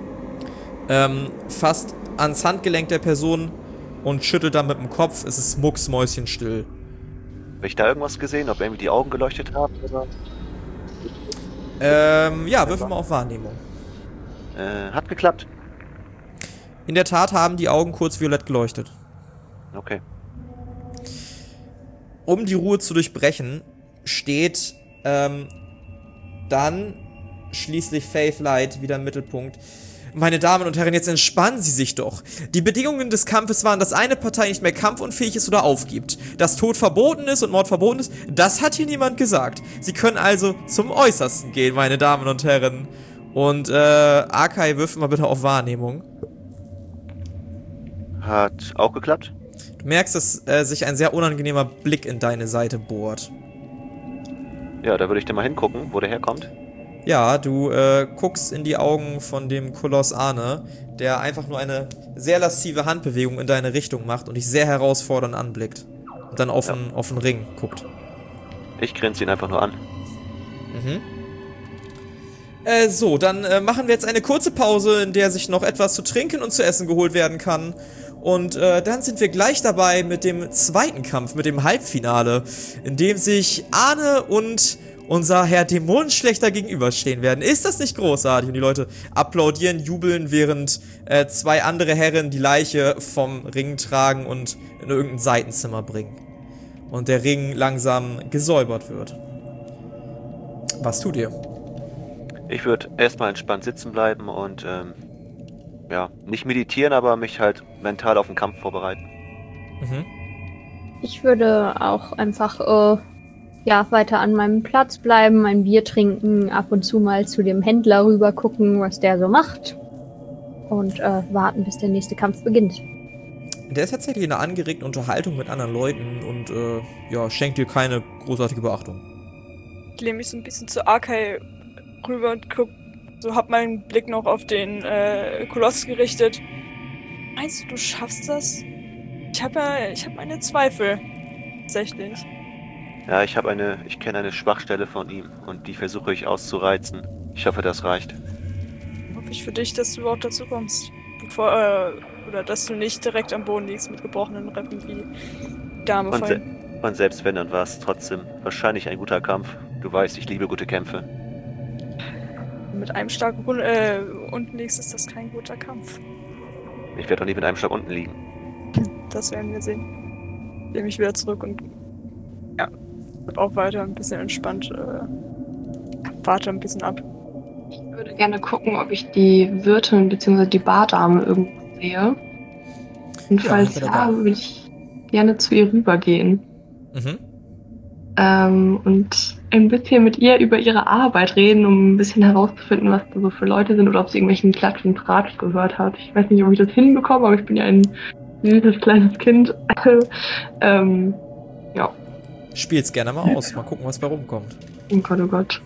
Fasst ans Handgelenk der Person und schüttelt dann mit dem Kopf. Es ist mucksmäuschenstill. Habe ich da irgendwas gesehen? Ob irgendwie die Augen geleuchtet haben? Oder? Ja, würfel mal auf Wahrnehmung. Hat geklappt. In der Tat haben die Augen kurz violett geleuchtet. Okay. Um die Ruhe zu durchbrechen, steht dann schließlich Faith Light wieder im Mittelpunkt. Meine Damen und Herren, jetzt entspannen Sie sich doch. Die Bedingungen des Kampfes waren, dass eine Partei nicht mehr kampfunfähig ist oder aufgibt. Dass Tod verboten ist und Mord verboten ist, das hat hier niemand gesagt. Sie können also zum Äußersten gehen, meine Damen und Herren. Und, Akai, würfel mal bitte auf Wahrnehmung. Hat auch geklappt? Du merkst, dass sich ein sehr unangenehmer Blick in deine Seite bohrt. Ja, da würde ich dann mal hingucken, wo der herkommt. Ja, du guckst in die Augen von dem Koloss Arne, der einfach nur eine sehr laszive Handbewegung in deine Richtung macht und dich sehr herausfordernd anblickt. Und dann auf den Ring guckt. Ich grinse ihn einfach nur an. So, dann machen wir jetzt eine kurze Pause, in der sich noch etwas zu trinken und zu essen geholt werden kann. Und dann sind wir gleich dabei mit dem zweiten Kampf, mit dem Halbfinale, in dem sich Arne und unser Herr Dämonenschlechter gegenüberstehen werden. Ist das nicht großartig? Und die Leute applaudieren, jubeln, während 2 andere Herren die Leiche vom Ring tragen und in irgendein Seitenzimmer bringen. Und der Ring langsam gesäubert wird. Was tut ihr? Ich würde erstmal entspannt sitzen bleiben und ja, nicht meditieren, aber mich halt mental auf den Kampf vorbereiten. Ich würde auch einfach weiter an meinem Platz bleiben, ein Bier trinken, ab und zu mal zu dem Händler rüber gucken, was der so macht. Und warten, bis der nächste Kampf beginnt. Der ist tatsächlich in einer angeregten Unterhaltung mit anderen Leuten und schenkt dir keine großartige Beachtung. Ich lehne mich so ein bisschen zu Akai rüber und hab meinen Blick noch auf den Koloss gerichtet. Meinst du schaffst das? Ich hab meine Zweifel. Tatsächlich. Ja, ich kenne eine Schwachstelle von ihm und die versuche ich auszureizen. Ich hoffe, das reicht. Hoffe ich für dich, dass du überhaupt dazu kommst. Oder dass du nicht direkt am Boden liegst mit gebrochenen Rippen wie die Dame vorhin. Und selbst wenn, dann war es trotzdem wahrscheinlich ein guter Kampf. Du weißt, ich liebe gute Kämpfe. Mit einem Schlag unten liegst, ist das kein guter Kampf. Ich werde doch nie mit einem Schlag unten liegen. das werden wir sehen. Nehme ich wieder zurück und ja, auch weiter ein bisschen entspannt, warte ein bisschen ab. Ich würde gerne gucken, ob ich die Wirtin bzw. die Bardame irgendwo sehe. Und Ja, falls bei der ja, Bar. würde ich gerne zu ihr rübergehen. Mhm. Und ein bisschen mit ihr über ihre Arbeit reden, um ein bisschen herauszufinden, was da so für Leute sind oder ob sie irgendwelchen Klatsch und Tratsch gehört hat. Ich weiß nicht, ob ich das hinbekomme, aber ich bin ja ein süßes kleines Kind. Ja, Spiel's gerne mal aus. Mal gucken, was bei rumkommt. oh Gott, oh Gott.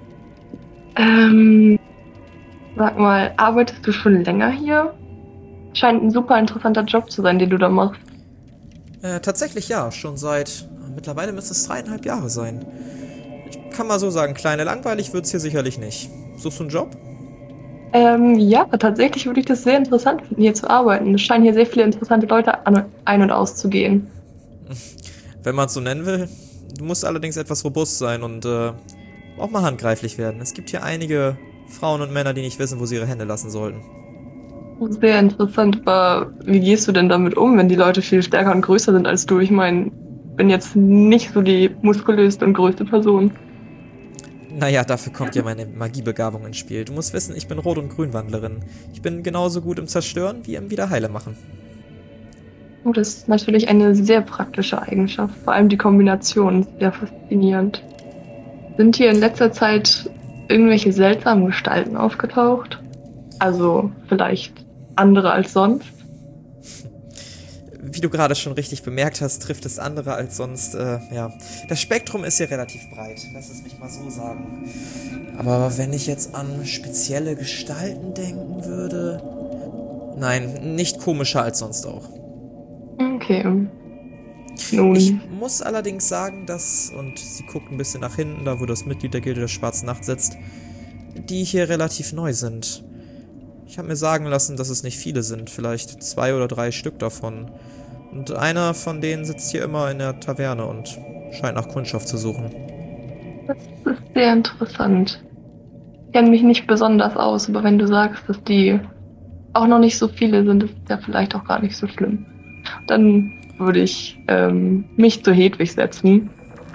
Sag mal, arbeitest du schon länger hier? Scheint ein super interessanter Job zu sein, den du da machst. Tatsächlich ja. Schon seit... Mittlerweile müsste es 3,5 Jahre sein. Ich kann mal so sagen, kleine langweilig wird's hier sicherlich nicht. Suchst du einen Job? Ja, tatsächlich würde ich das sehr interessant finden, hier zu arbeiten. Es scheinen hier sehr viele interessante Leute ein- und auszugehen. Wenn man es so nennen will. Du musst allerdings etwas robust sein und auch mal handgreiflich werden. Es gibt hier einige Frauen und Männer, die nicht wissen, wo sie ihre Hände lassen sollten. Sehr interessant, aber wie gehst du denn damit um, wenn die Leute viel stärker und größer sind als du? Ich meine, ich bin jetzt nicht so die muskulöste und größte Person. Naja, dafür kommt ja meine Magiebegabung ins Spiel. Du musst wissen, ich bin Rot- und Grünwandlerin. Ich bin genauso gut im Zerstören wie im Wiederheile machen. Oh, das ist natürlich eine sehr praktische Eigenschaft. Vor allem die Kombination ist sehr faszinierend. Sind hier in letzter Zeit irgendwelche seltsamen Gestalten aufgetaucht? Also vielleicht andere als sonst? Wie du gerade schon richtig bemerkt hast, trifft es andere als sonst, ja. Das Spektrum ist hier relativ breit, lass es mich mal so sagen. Aber wenn ich jetzt an spezielle Gestalten denken würde... Nein, nicht komischer als sonst auch. Okay. Nun, Ich muss allerdings sagen, dass, und sie guckt ein bisschen nach hinten, da wo das Mitglied der Gilde der Schwarzen Nacht sitzt, die hier relativ neu sind. Ich habe mir sagen lassen, dass es nicht viele sind, vielleicht 2 oder 3 Stück davon. Und einer von denen sitzt hier immer in der Taverne und scheint nach Kundschaft zu suchen. das ist sehr interessant. Ich kenne mich nicht besonders aus, aber wenn du sagst, dass die auch noch nicht so viele sind, ist ja vielleicht auch gar nicht so schlimm. Dann würde ich mich zu Hedwig setzen.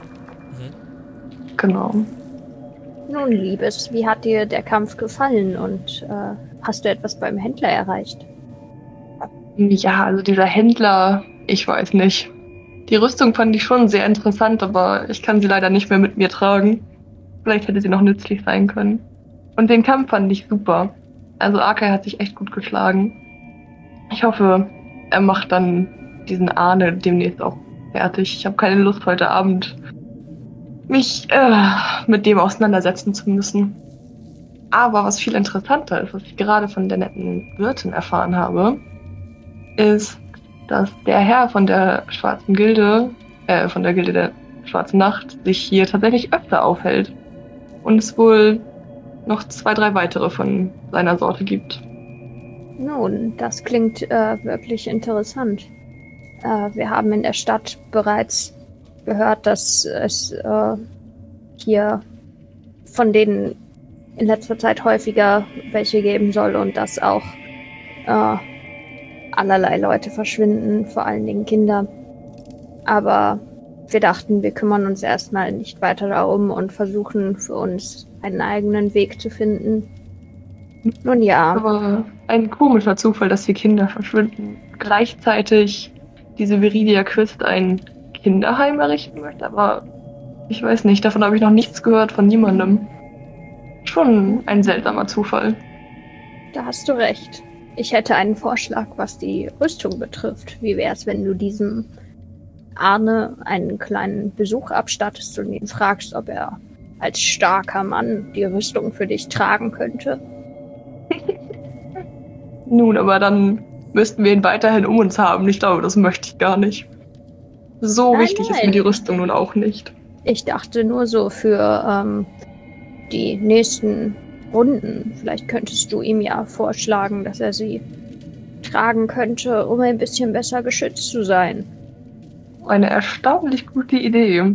Genau. Nun, Liebes, wie hat dir der Kampf gefallen und hast du etwas beim Händler erreicht? Ja, also dieser Händler, ich weiß nicht. Die Rüstung fand ich schon sehr interessant, aber ich kann sie leider nicht mehr mit mir tragen. Vielleicht hätte sie noch nützlich sein können. Und den Kampf fand ich super. Also Arkay hat sich echt gut geschlagen. Ich hoffe, er macht dann diesen Arne demnächst auch fertig. Ich habe keine Lust, heute Abend mich mit dem auseinandersetzen zu müssen. Aber was viel interessanter ist, was ich gerade von der netten Wirtin erfahren habe, ist, dass der Herr von der Schwarzen Gilde, von der Gilde der Schwarzen Nacht, sich hier tatsächlich öfter aufhält. Und es wohl noch 2, 3 weitere von seiner Sorte gibt. Nun, das klingt wirklich interessant. Wir haben in der Stadt bereits gehört, dass es hier von denen in letzter Zeit häufiger welche geben soll und dass auch allerlei Leute verschwinden, vor allen Dingen Kinder. Aber wir dachten, wir kümmern uns erstmal nicht weiter darum und versuchen für uns einen eigenen Weg zu finden. Nun ja. Aber ein komischer Zufall, dass die Kinder verschwinden. Gleichzeitig diese Viridia Quist ein Kinderheim errichten möchte, aber ich weiß nicht, davon habe ich noch nichts gehört von niemandem. Schon ein seltsamer Zufall. Da hast du recht. Ich hätte einen Vorschlag, was die Rüstung betrifft. Wie wär's, wenn du diesem Arne einen kleinen Besuch abstattest und ihn fragst, ob er als starker Mann die Rüstung für dich tragen könnte? Nun, aber dann müssten wir ihn weiterhin um uns haben. Ich glaube, das möchte ich gar nicht. So Nein, wichtig ist mir die Rüstung nun auch nicht. Ich dachte nur so für die nächsten Runden. Vielleicht könntest du ihm ja vorschlagen, dass er sie tragen könnte, um ein bisschen besser geschützt zu sein. Eine erstaunlich gute Idee.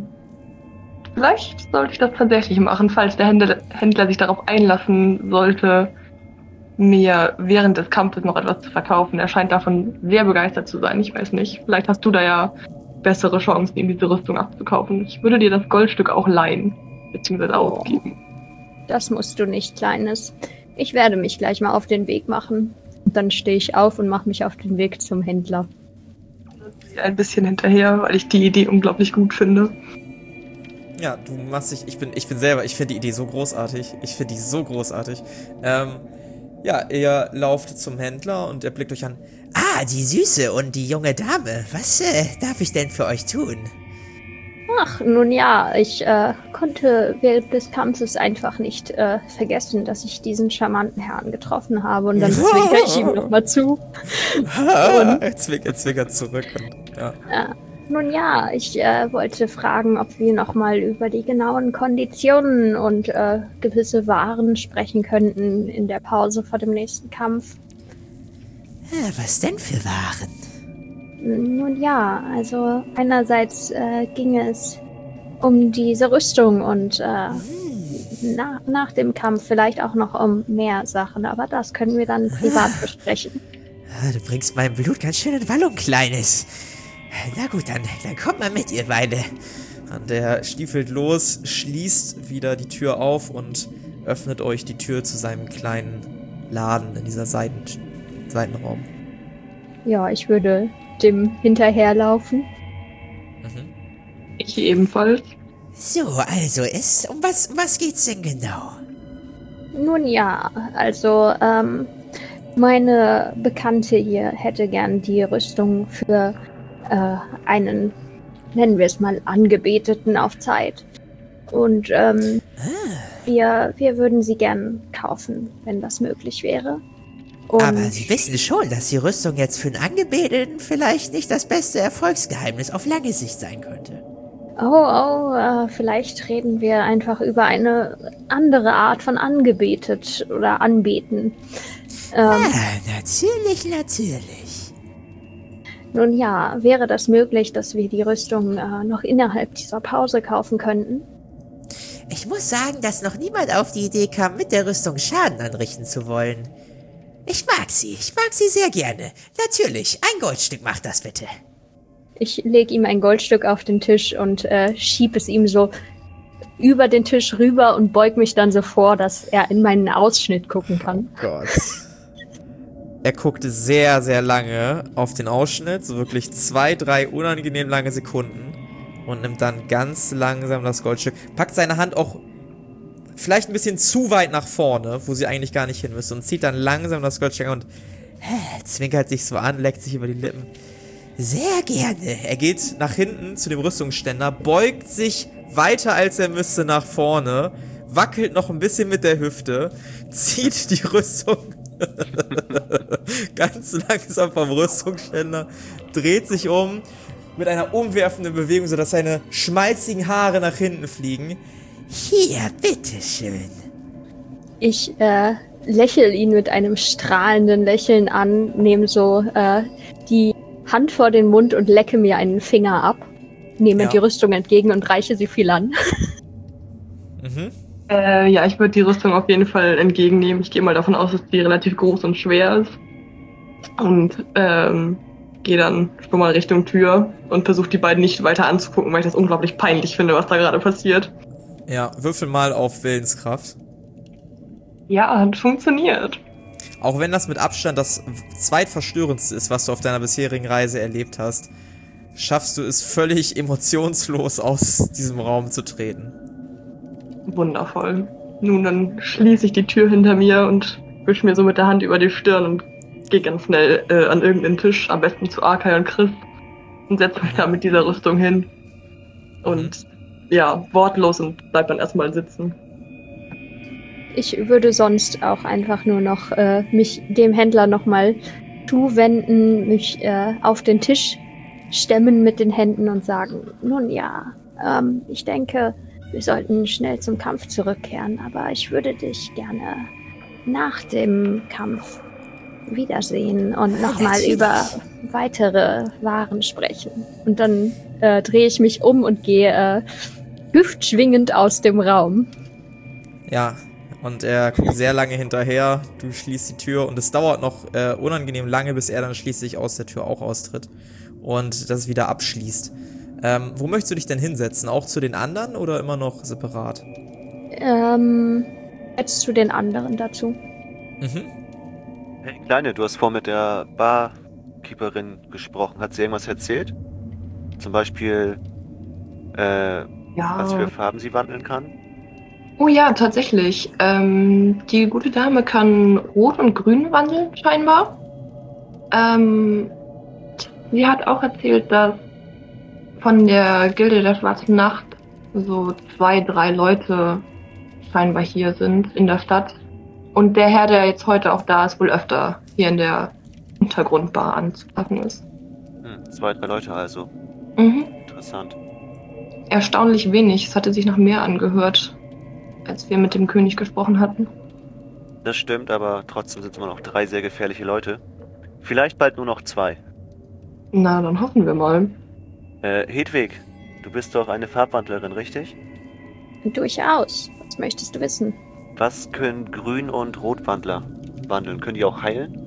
Vielleicht sollte ich das tatsächlich machen, falls der Händler sich darauf einlassen sollte, mir während des Kampfes noch etwas zu verkaufen. Er scheint davon sehr begeistert zu sein. Ich weiß nicht. Vielleicht hast du da ja bessere Chancen, ihm diese Rüstung abzukaufen. Ich würde dir das Goldstück auch leihen, beziehungsweise ausgeben. Das musst du nicht, Kleines. Ich werde mich gleich mal auf den Weg machen. Und dann stehe ich auf und mache mich auf den Weg zum Händler. Ein bisschen hinterher, weil ich die Idee unglaublich gut finde. Ja, du machst dich, ich finde die Idee so großartig. Ja, ihr lauft zum Händler und er blickt euch an. Ah, die Süße und die junge Dame. Was darf ich denn für euch tun? Ach, nun ja, ich konnte während des Kampfes einfach nicht vergessen, dass ich diesen charmanten Herrn getroffen habe und dann zwinkere ich ihm nochmal zu. Er zwinkert zurück. Und, ja. Nun ja, ich wollte fragen, ob wir nochmal über die genauen Konditionen und gewisse Waren sprechen könnten in der Pause vor dem nächsten Kampf. Was denn für Waren? Nun ja, also einerseits ging es um diese Rüstung und nach dem Kampf vielleicht auch noch um mehr Sachen, aber das können wir dann privat besprechen. Du bringst mein Blut ganz schön in Wallung, Kleines. Na gut, dann kommt mal mit, ihr beide. Und der stiefelt los, schließt wieder die Tür auf und öffnet euch die Tür zu seinem kleinen Laden in dieser Seitenraum. Ja, ich würde dem hinterherlaufen. Ich ebenfalls. So, also, um was geht's denn genau? Nun ja, also, meine Bekannte hier hätte gern die Rüstung für einen, nennen wir es mal, Angebeteten auf Zeit. Und wir würden sie gern kaufen, wenn das möglich wäre. Und aber Sie wissen schon, dass die Rüstung jetzt für einen Angebeteten vielleicht nicht das beste Erfolgsgeheimnis auf lange Sicht sein könnte. Vielleicht reden wir einfach über eine andere Art von angebetet oder anbeten. Natürlich. Nun ja, wäre das möglich, dass wir die Rüstung noch innerhalb dieser Pause kaufen könnten? Ich muss sagen, dass noch niemand auf die Idee kam, mit der Rüstung Schaden anrichten zu wollen. Ich mag sie sehr gerne. Natürlich, ein Goldstück macht das bitte. Ich lege ihm ein Goldstück auf den Tisch und schieb es ihm so über den Tisch rüber und beug mich dann so vor, dass er in meinen Ausschnitt gucken kann. Oh Gott. Er guckte sehr, sehr lange auf den Ausschnitt, so wirklich 2, 3 unangenehm lange Sekunden und nimmt dann ganz langsam das Goldstück, packt seine Hand auch vielleicht ein bisschen zu weit nach vorne, wo sie eigentlich gar nicht hin müsste und zieht dann langsam das Goldstück und zwinkert sich so an, leckt sich über die Lippen. Sehr gerne. Er geht nach hinten zu dem Rüstungsständer, beugt sich weiter als er müsste nach vorne, wackelt noch ein bisschen mit der Hüfte, zieht die Rüstung ganz langsam vom Rüstungsständer, dreht sich um mit einer umwerfenden Bewegung, sodass seine schmalzigen Haare nach hinten fliegen. Hier, bitteschön. Ich lächle ihn mit einem strahlenden Lächeln an, nehme so die Hand vor den Mund und lecke mir einen Finger ab, nehme die Rüstung entgegen und reiche sie viel an. Ja, ich würde die Rüstung auf jeden Fall entgegennehmen. Ich gehe mal davon aus, dass die relativ groß und schwer ist. Und gehe dann schon mal Richtung Tür und versuche die beiden nicht weiter anzugucken, weil ich das unglaublich peinlich finde, was da gerade passiert. Ja, würfel mal auf Willenskraft. Ja, hat funktioniert. Auch wenn das mit Abstand das zweitverstörendste ist, was du auf deiner bisherigen Reise erlebt hast, schaffst du es völlig emotionslos aus diesem Raum zu treten. Wundervoll. Nun, dann schließe ich die Tür hinter mir und wische mir so mit der Hand über die Stirn und gehe ganz schnell an irgendeinen Tisch, am besten zu Arkai und Chris, und setze mich da mit dieser Rüstung hin. Und ja, wortlos und bleib dann erstmal sitzen. Ich würde sonst auch einfach nur noch mich dem Händler nochmal zuwenden, mich auf den Tisch stemmen mit den Händen und sagen, nun ja, ich denke, wir sollten schnell zum Kampf zurückkehren, aber ich würde dich gerne nach dem Kampf wiedersehen und nochmal über weitere Waren sprechen. Und dann drehe ich mich um und gehe hüftschwingend aus dem Raum. Ja, Und er guckt sehr lange hinterher. Du schließt die Tür und es dauert noch unangenehm lange, bis er dann schließlich aus der Tür auch austritt und das wieder abschließt. Wo möchtest du dich denn hinsetzen? Auch zu den anderen oder immer noch separat? Jetzt zu den anderen dazu. Mhm. Hey, Kleine, du hast vorhin mit der Barkeeperin gesprochen. Hat sie irgendwas erzählt? Zum Beispiel, was für Farben sie wandeln kann? Oh ja, tatsächlich. Die gute Dame kann Rot und Grün wandeln, scheinbar. Sie hat auch erzählt, dass von der Gilde der Schwarzen Nacht so 2, 3 Leute scheinbar hier sind in der Stadt. Und der Herr, der jetzt heute auch da ist, wohl öfter hier in der Untergrundbar anzutreffen ist. 2, 3 Leute also. Mhm. Interessant. Erstaunlich wenig. Es hatte sich nach mehr angehört, als wir mit dem König gesprochen hatten. Das stimmt, aber trotzdem sind es immer noch 3 sehr gefährliche Leute. Vielleicht bald nur noch 2. Na, dann hoffen wir mal. Hedwig, du bist doch eine Farbwandlerin, richtig? Durchaus. Was möchtest du wissen? Was können Grün- und Rotwandler wandeln? Können die auch heilen?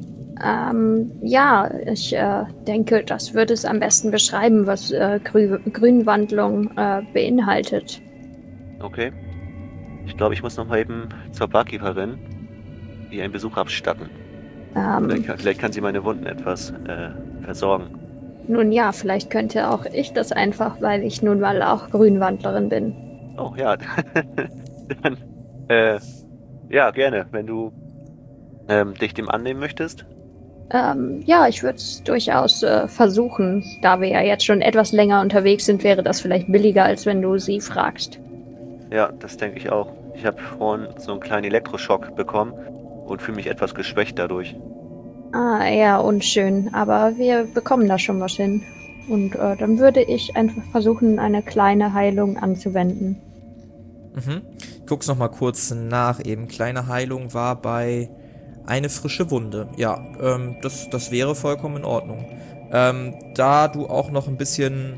Ja, ich denke, das würde es am besten beschreiben, was Grünwandlung beinhaltet. Okay. Ich glaube, ich muss noch mal eben zur Barkeeperin ihr einen Besuch abstatten. Vielleicht kann sie meine Wunden etwas versorgen. Nun ja, vielleicht könnte auch ich das einfach, weil ich nun mal auch Grünwandlerin bin. Oh ja, dann ja, gerne, wenn du dich dem annehmen möchtest. Ja, ich würde es durchaus versuchen. Da wir ja jetzt schon etwas länger unterwegs sind, wäre das vielleicht billiger, als wenn du sie fragst. Ja, das denke ich auch. Ich habe vorhin so einen kleinen Elektroschock bekommen und fühle mich etwas geschwächt dadurch. Ah, ja, unschön. Aber wir bekommen da schon was hin. Und dann würde ich einfach versuchen, eine kleine Heilung anzuwenden. Mhm. Guck's noch mal kurz nach eben. Kleine Heilung war bei eine frische Wunde. Ja, das wäre vollkommen in Ordnung. Da du auch noch ein bisschen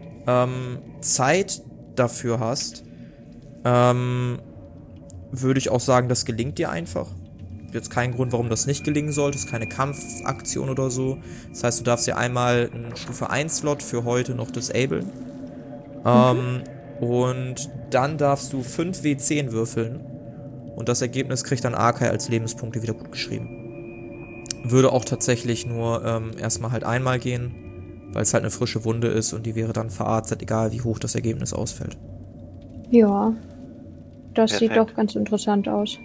Zeit dafür hast, würde ich auch sagen, das gelingt dir einfach. Jetzt kein Grund, warum das nicht gelingen sollte. Es ist keine Kampfaktion oder so. Das heißt, du darfst ja einmal einen Stufe 1 Slot für heute noch disablen. Und dann darfst du 5 W10 würfeln. Und das Ergebnis kriegt dann Arkai als Lebenspunkte wieder gut geschrieben. Würde auch tatsächlich nur erstmal halt einmal gehen, weil es halt eine frische Wunde ist und die wäre dann verarztet, egal wie hoch das Ergebnis ausfällt. Ja, das Perfekt. sieht doch ganz interessant aus.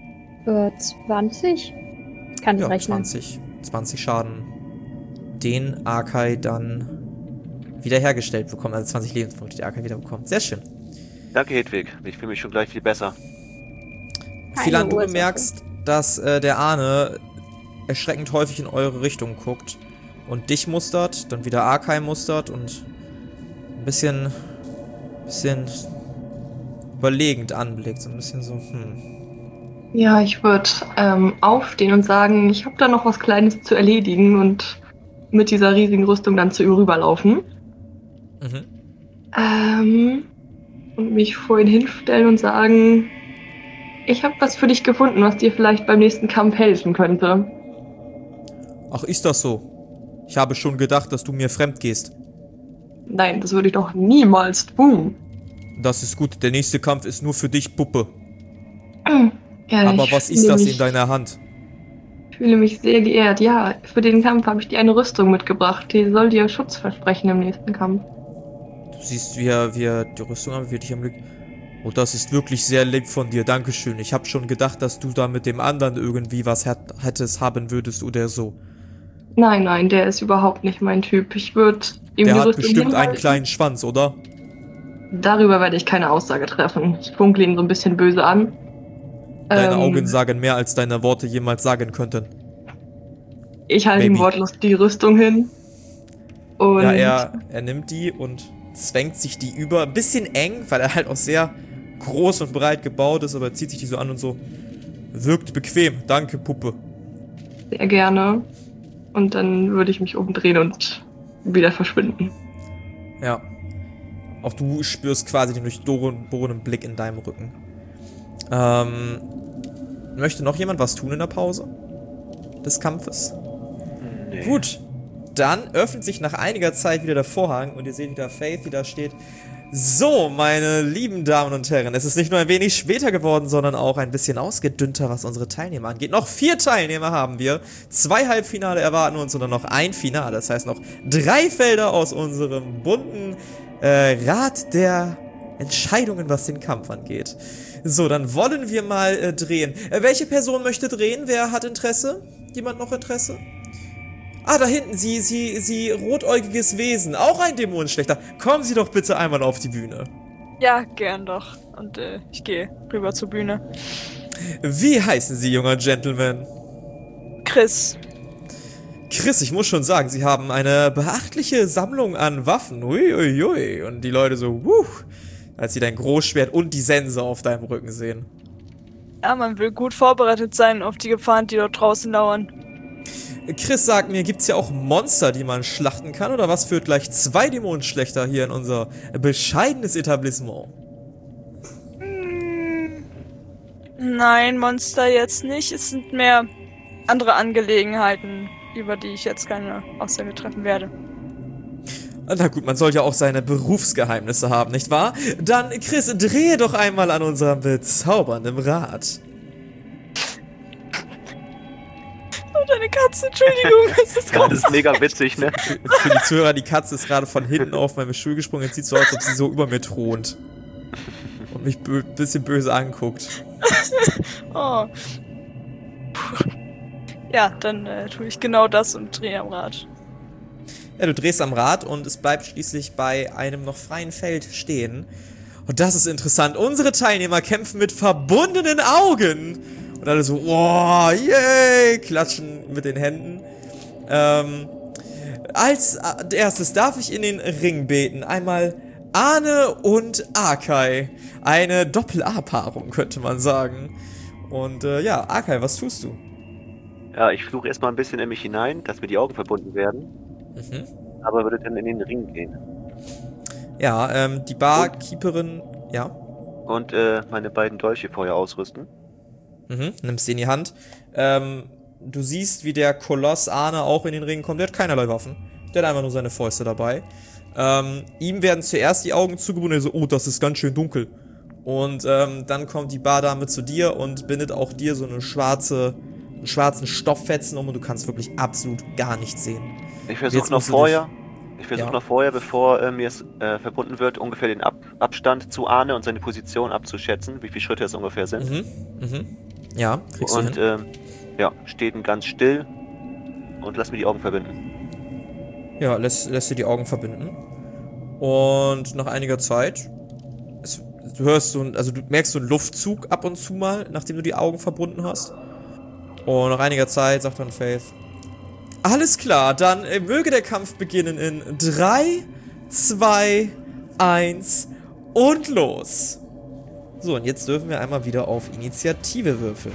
20? Kann ich Ja, rechnen. 20 Schaden. Den Arkai dann wiederhergestellt bekommen, also 20 Lebenspunkte, die Arkai wieder bekommt. Sehr schön. Danke, Hedwig. Ich fühle mich schon gleich viel besser. Philan, du Ursache. bemerkst, dass der Arne erschreckend häufig in eure Richtung guckt und dich mustert, dann wieder Arkai mustert und ein bisschen überlegend anblickt. So ein bisschen so, Ja, ich würde aufstehen und sagen, ich habe da noch was Kleines zu erledigen und mit dieser riesigen Rüstung dann zu ihm rüberlaufen. Und mich vor ihn hinstellen und sagen, ich habe was für dich gefunden, was dir vielleicht beim nächsten Kampf helfen könnte. Ach, ist das so? Ich habe schon gedacht, dass du mir fremd gehst. Nein, das würde ich doch niemals tun. Das ist gut, der nächste Kampf ist nur für dich, Puppe. Ja, Aber ich was ist fühle das mich- in deiner Hand? Ich fühle mich sehr geehrt. Ja, für den Kampf habe ich dir eine Rüstung mitgebracht. Die soll dir Schutz versprechen im nächsten Kampf. Du siehst, wie er die Rüstung an, wie er dich am Blick. Oh, das ist wirklich sehr lieb von dir, Dankeschön. Ich habe schon gedacht, dass du da mit dem anderen irgendwie was hättest haben würdest oder so. Nein, der ist überhaupt nicht mein Typ. Ich würde ihm Der die hat Rüstung bestimmt einen hinhalten. kleinen Schwanz, oder? Darüber werde ich keine Aussage treffen. Ich funkle ihn so ein bisschen böse an. Deine Augen sagen mehr, als deine Worte jemals sagen könnten. Ich halte ihm Maybe. wortlos die Rüstung hin. Und Ja, er nimmt die und zwängt sich die über. Ein bisschen eng, weil er halt auch sehr groß und breit gebaut ist, aber er zieht sich die so an und so. Wirkt bequem. Danke, Puppe. sehr gerne. Und dann würde ich mich umdrehen und wieder verschwinden. Ja. Auch du spürst quasi den durchbohrenden Blick in deinem Rücken. Möchte noch jemand was tun in der Pause des Kampfes? Nee. Gut, dann öffnet sich nach einiger Zeit wieder der Vorhang und ihr seht wieder Faith, die da steht. So, meine lieben Damen und Herren, es ist nicht nur ein wenig später geworden, sondern auch ein bisschen ausgedünnter, was unsere Teilnehmer angeht. Noch 4 Teilnehmer haben wir, 2 Halbfinale erwarten uns und dann noch ein Finale. Das heißt noch 3 Felder aus unserem bunten Rad der Entscheidungen, was den Kampf angeht. So, dann wollen wir mal drehen. Welche Person möchte drehen? Wer hat Interesse? Jemand noch Interesse? Ah, da hinten, sie rotäugiges Wesen. Auch ein Dämonenschlechter. Kommen Sie doch bitte einmal auf die Bühne. Ja, gern doch. Und ich gehe rüber zur Bühne. Wie heißen Sie, junger Gentleman? Chris. Chris, ich muss schon sagen, Sie haben eine beachtliche Sammlung an Waffen. Uiuiui. Und die Leute so, als sie dein Großschwert und die Sense auf deinem Rücken sehen. Ja, man will gut vorbereitet sein auf die Gefahren, die dort draußen lauern. Chris sagt mir, gibt's ja auch Monster, die man schlachten kann? Oder was führt gleich 2 Dämonenschlechter hier in unser bescheidenes Etablissement? Nein, Monster jetzt nicht. Es sind mehr andere Angelegenheiten, über die ich jetzt keine Aussage treffen werde. Na gut, man soll ja auch seine Berufsgeheimnisse haben, nicht wahr? Dann, Chris, drehe doch einmal an unserem bezaubernden Rad. Oh, deine Katze, Entschuldigung. Das ist mega witzig, ne? Für die Zuhörer, die Katze ist gerade von hinten auf meinem Stuhl gesprungen. Jetzt sieht so aus, als ob sie so über mir thront. Und mich ein bisschen böse anguckt. Oh. Ja, dann tue ich genau das und drehe am Rad. Ja, du drehst am Rad und es bleibt schließlich bei einem noch freien Feld stehen. Und das ist interessant. Unsere Teilnehmer kämpfen mit verbundenen Augen. Und alle so, wow, yay, klatschen mit den Händen. Als erstes darf ich in den Ring beten. Einmal Arne und Akai. Eine Doppel-A-Paarung, könnte man sagen. Und ja, Akai, was tust du? Ja, ich fluche erstmal ein bisschen in mich hinein, dass mir die Augen verbunden werden. Aber würde dann in den Ring gehen. Ja, die Barkeeperin, ja. Und meine beiden Dolche vorher ausrüsten. Nimmst sie in die Hand. Du siehst, wie der Koloss Arne auch in den Ring kommt. Der hat keinerlei Waffen. Der hat einfach nur seine Fäuste dabei. Ihm werden zuerst die Augen zugebunden. Er so, oh, das ist ganz schön dunkel. Und dann kommt die Bardame zu dir und bindet auch dir so einen schwarzen Stofffetzen um und du kannst wirklich absolut gar nichts sehen. Ich versuche noch vorher, bevor mir es verbunden wird, ungefähr den Abstand zu Arne und seine Position abzuschätzen, wie viele Schritte es ungefähr sind. Ja, kriegst du hin. Und ja, steht ganz still und lass mir die Augen verbinden. Ja, lässt dir die Augen verbinden. Und nach einiger Zeit, du merkst so einen Luftzug ab und zu mal, nachdem du die Augen verbunden hast. Und nach einiger Zeit sagt dann Faith, alles klar, dann möge der Kampf beginnen in 3, 2, 1 und los. So, und jetzt dürfen wir einmal wieder auf Initiative würfeln.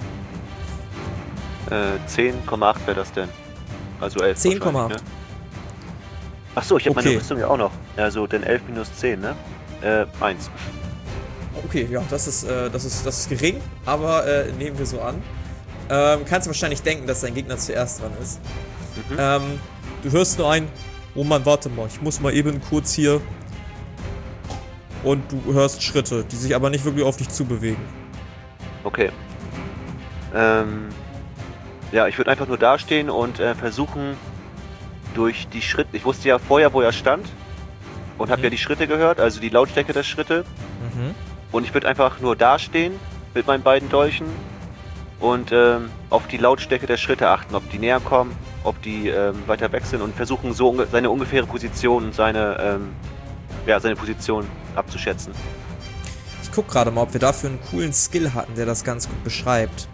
10,8 wäre das denn. Also 11. 10,8. Ne? Achso, ich habe meine Rüstung ja auch noch. Also dann 11 minus 10, ne? 1. Okay, ja, das ist gering, aber nehmen wir so an. Kannst du wahrscheinlich denken, dass dein Gegner zuerst dran ist. Du hörst nur ein, oh Mann, warte mal, ich muss mal eben kurz hier. Und du hörst Schritte, die sich aber nicht wirklich auf dich zubewegen. Okay. Ja, ich würde einfach nur dastehen und versuchen, durch die Schritte, ich wusste ja vorher, wo er stand und habe ja die Schritte gehört, also die Lautstärke der Schritte. Und ich würde einfach nur dastehen mit meinen beiden Dolchen und auf die Lautstärke der Schritte achten, ob die näher kommen, ob die weiter weg sind und versuchen so seine ungefähre Position und seine Position abzuschätzen. Ich guck gerade mal, ob wir dafür einen coolen Skill hatten, der das ganz gut beschreibt.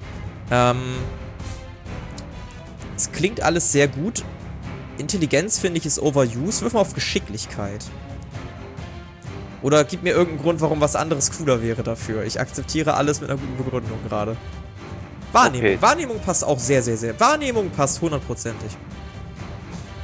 Es klingt alles sehr gut. Intelligenz, finde ich, ist overused. Wirf mal auf Geschicklichkeit. Oder gib mir irgendeinen Grund, warum was anderes cooler wäre dafür. Ich akzeptiere alles mit einer guten Begründung gerade. Wahrnehmung. Okay. Wahrnehmung passt auch sehr, sehr, sehr. Wahrnehmung passt 100%. Ich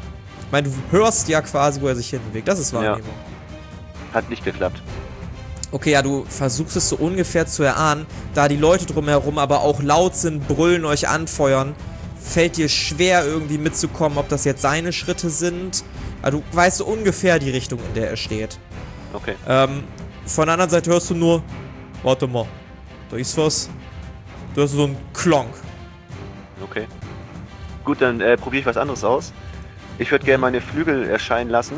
meine, du hörst ja quasi, wo er sich hinbewegt. Das ist Wahrnehmung. Ja. Hat nicht geklappt. Okay, ja, du versuchst es so ungefähr zu erahnen, da die Leute drumherum aber auch laut sind, brüllen, euch anfeuern, fällt dir schwer irgendwie mitzukommen, ob das jetzt seine Schritte sind. Also du weißt so ungefähr die Richtung, in der er steht. Okay. Von der anderen Seite hörst du nur, warte mal, da ist was. Du hörst so einen Klonk. Okay. Gut, dann probiere ich was anderes aus. Ich würde gerne meine Flügel erscheinen lassen.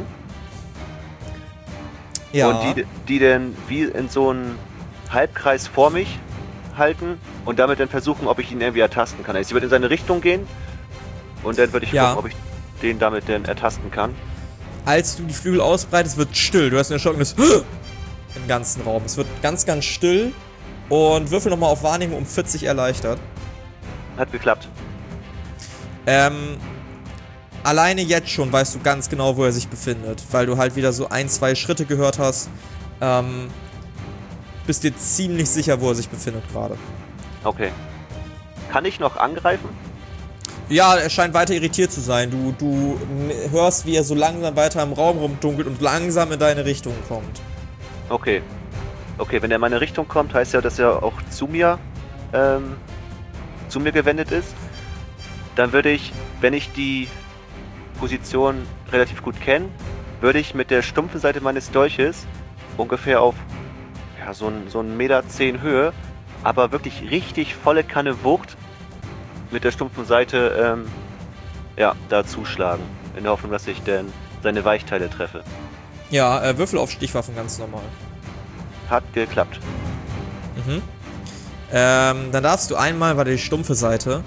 Ja. Und die dann wie in so einem Halbkreis vor mich halten und damit dann versuchen, ob ich ihn irgendwie ertasten kann. Also ich würde in seine Richtung gehen und dann würde ich gucken, ob ich den damit dann ertasten kann. Als du die Flügel ausbreitest, wird still. Du hast ein erschrockenes im ganzen Raum. Es wird ganz, ganz still. Und würfel nochmal auf Wahrnehmung um 40 erleichtert. Hat geklappt. Alleine jetzt schon weißt du ganz genau, wo er sich befindet. Weil du halt wieder so 1, 2 Schritte gehört hast. Bist dir ziemlich sicher, wo er sich befindet gerade. Okay. Kann ich noch angreifen? Ja, er scheint weiter irritiert zu sein. Du hörst, wie er so langsam weiter im Raum rumdunkelt und langsam in deine Richtung kommt. Okay. Okay, wenn er in meine Richtung kommt, heißt ja, dass er auch zu mir gewendet ist. Dann würde ich, wenn ich die Position relativ gut kenne, würde ich mit der stumpfen Seite meines Dolches ungefähr auf so ein Meter 10 Höhe, aber wirklich richtig volle Kanne Wucht mit der stumpfen Seite da zuschlagen. In der Hoffnung, dass ich dann seine Weichteile treffe. Ja, Würfel auf Stichwaffen ganz normal. Hat geklappt. Mhm. Dann darfst du einmal, war die stumpfe Seite,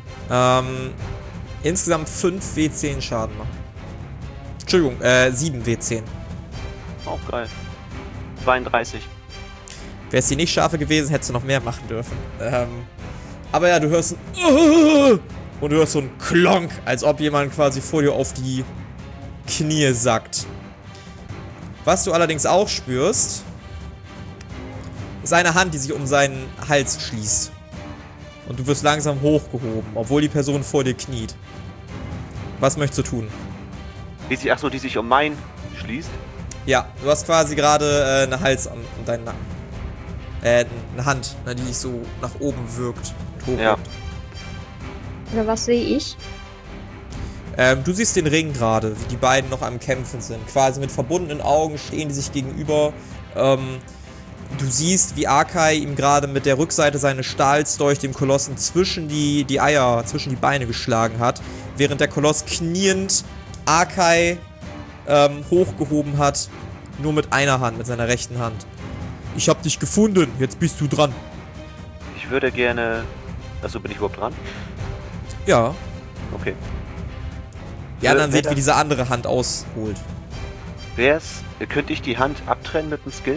insgesamt 5 W10 Schaden machen. Entschuldigung, 7 W10. Auch geil. 32. Wäre es die nicht scharfe gewesen, hättest du noch mehr machen dürfen. Aber ja, du hörst ein und du hörst so einen Klonk, als ob jemand quasi vor dir auf die Knie sackt. Was du allerdings auch spürst, ist eine Hand, die sich um seinen Hals schließt. Und du wirst langsam hochgehoben, obwohl die Person vor dir kniet. Was möchtest du tun? Die sich um meinen schließt? Ja, du hast quasi gerade eine Hals an deinen Nacken. Eine Hand, die dich so nach oben wirkt. Ja. Oder was sehe ich? Du siehst den Ring gerade, wie die beiden noch am Kämpfen sind. Quasi mit verbundenen Augen stehen die sich gegenüber. Du siehst, wie Arkai ihm gerade mit der Rückseite seines Stahls durch dem Kolossen zwischen die Eier, zwischen die Beine geschlagen hat, während der Koloss kniend Arkai hochgehoben hat, nur mit einer Hand, mit seiner rechten Hand. Ich hab dich gefunden, jetzt bist du dran. Ich würde gerne... Achso, bin ich überhaupt dran? Ja. Okay. Die anderen seht, wie diese andere Hand ausholt. Könnte ich die Hand abtrennen mit dem Skill?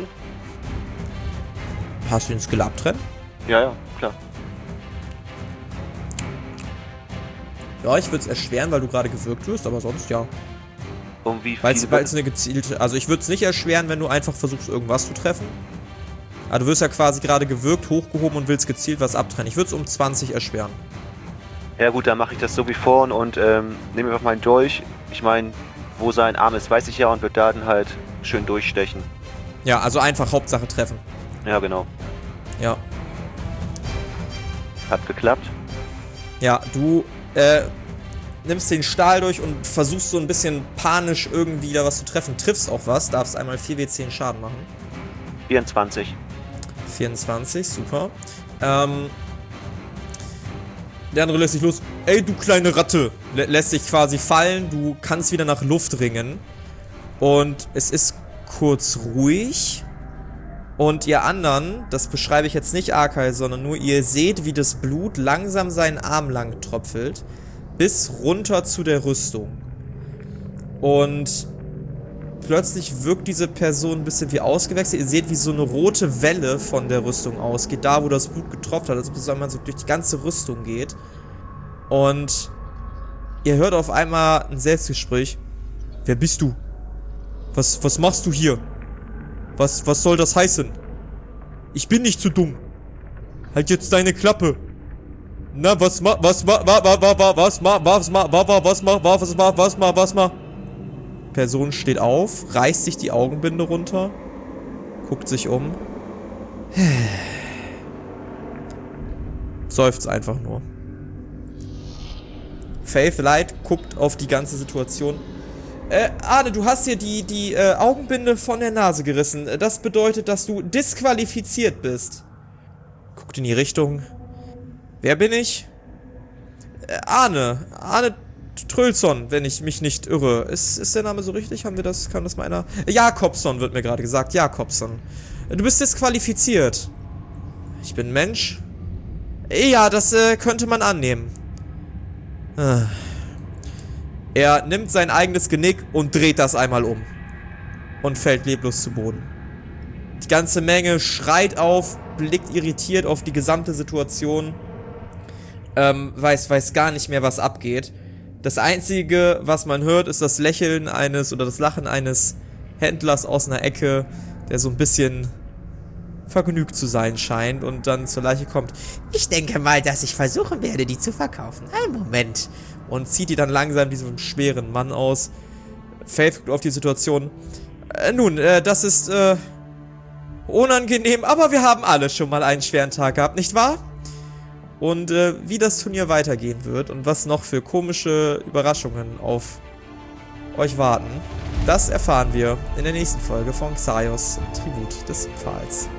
Hast du den Skill abtrennen? Ja, klar. Ja, ich würde es erschweren, weil du gerade gewirkt wirst, aber sonst ja. Um wie viel? Weil es eine gezielte... Also ich würde es nicht erschweren, wenn du einfach versuchst, irgendwas zu treffen. Aber du wirst ja quasi gerade gewirkt, hochgehoben und willst gezielt was abtrennen. Ich würde es um 20 erschweren. Ja gut, dann mache ich das so wie vorhin und nehme einfach meinen Dolch. Ich meine, wo sein Arm ist, weiß ich ja und wird da dann halt schön durchstechen. Ja, also einfach Hauptsache treffen. Ja, genau. Ja. Hat geklappt. Ja, du nimmst den Stahl durch und versuchst so ein bisschen panisch irgendwie da was zu treffen. Triffst auch was, darfst einmal 4W10 Schaden machen. 24. 24, super. Der andere lässt sich los. Ey, du kleine Ratte. Lässt sich quasi fallen. Du kannst wieder nach Luft ringen. Und es ist kurz ruhig. Und ihr anderen, das beschreibe ich jetzt nicht Arkai, sondern nur ihr seht, wie das Blut langsam seinen Arm lang tröpfelt. Bis runter zu der Rüstung. Und plötzlich wirkt diese Person ein bisschen wie ausgewechselt. Ihr seht, wie so eine rote Welle von der Rüstung ausgeht. Da, wo das Blut getropft hat. Also bis man so durch die ganze Rüstung geht. Und ihr hört auf einmal ein Selbstgespräch. Wer bist du? Was machst du hier? Was soll das heißen? Ich bin nicht zu dumm. Halt jetzt deine Klappe. Na, was ma... Person steht auf, reißt sich die Augenbinde runter, guckt sich um. Seufzt einfach nur. Faith Light guckt auf die ganze Situation. Arne, du hast dir die Augenbinde von der Nase gerissen. Das bedeutet, dass du disqualifiziert bist. Guckt in die Richtung. Wer bin ich? Arne Trölson, wenn ich mich nicht irre. Ist der Name so richtig? Kann das mal einer? Jakobson wird mir gerade gesagt. Jakobson. Du bist disqualifiziert. Ich bin Mensch. Ja, das könnte man annehmen. Er nimmt sein eigenes Genick und dreht das einmal um. Und fällt leblos zu Boden. Die ganze Menge schreit auf, blickt irritiert auf die gesamte Situation. Weiß gar nicht mehr, was abgeht. Das Einzige, was man hört, ist das Lächeln das Lachen eines Händlers aus einer Ecke, der so ein bisschen vergnügt zu sein scheint und dann zur Leiche kommt. Ich denke mal, dass ich versuchen werde, die zu verkaufen. Einen Moment. Und zieht die dann langsam diesem schweren Mann aus. Faith guckt auf die Situation. Das ist unangenehm, aber wir haben alle schon mal einen schweren Tag gehabt, nicht wahr? Und wie das Turnier weitergehen wird und was noch für komische Überraschungen auf euch warten, das erfahren wir in der nächsten Folge von Xaios Tribut des Pfahls.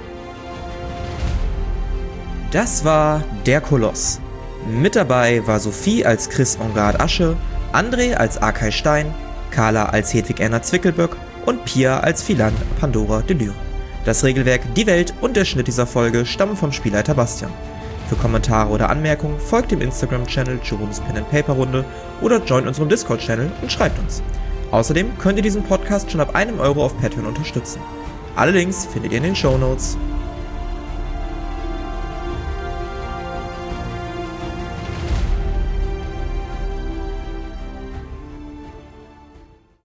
Das war Der Koloss. Mit dabei war Sophie als Chris Engard Asche, André als Arkay Stein, Carla als Hedwig Erna Zwickelböck und Pia als Philan Pandora Delure. Das Regelwerk, die Welt und der Schnitt dieser Folge stammen vom Spielleiter Bastian. Für Kommentare oder Anmerkungen folgt dem Instagram-Channel Jerome's Pen & Paper Runde oder joint unserem Discord-Channel und schreibt uns. Außerdem könnt ihr diesen Podcast schon ab 1 € auf Patreon unterstützen. Alle Links findet ihr in den Shownotes.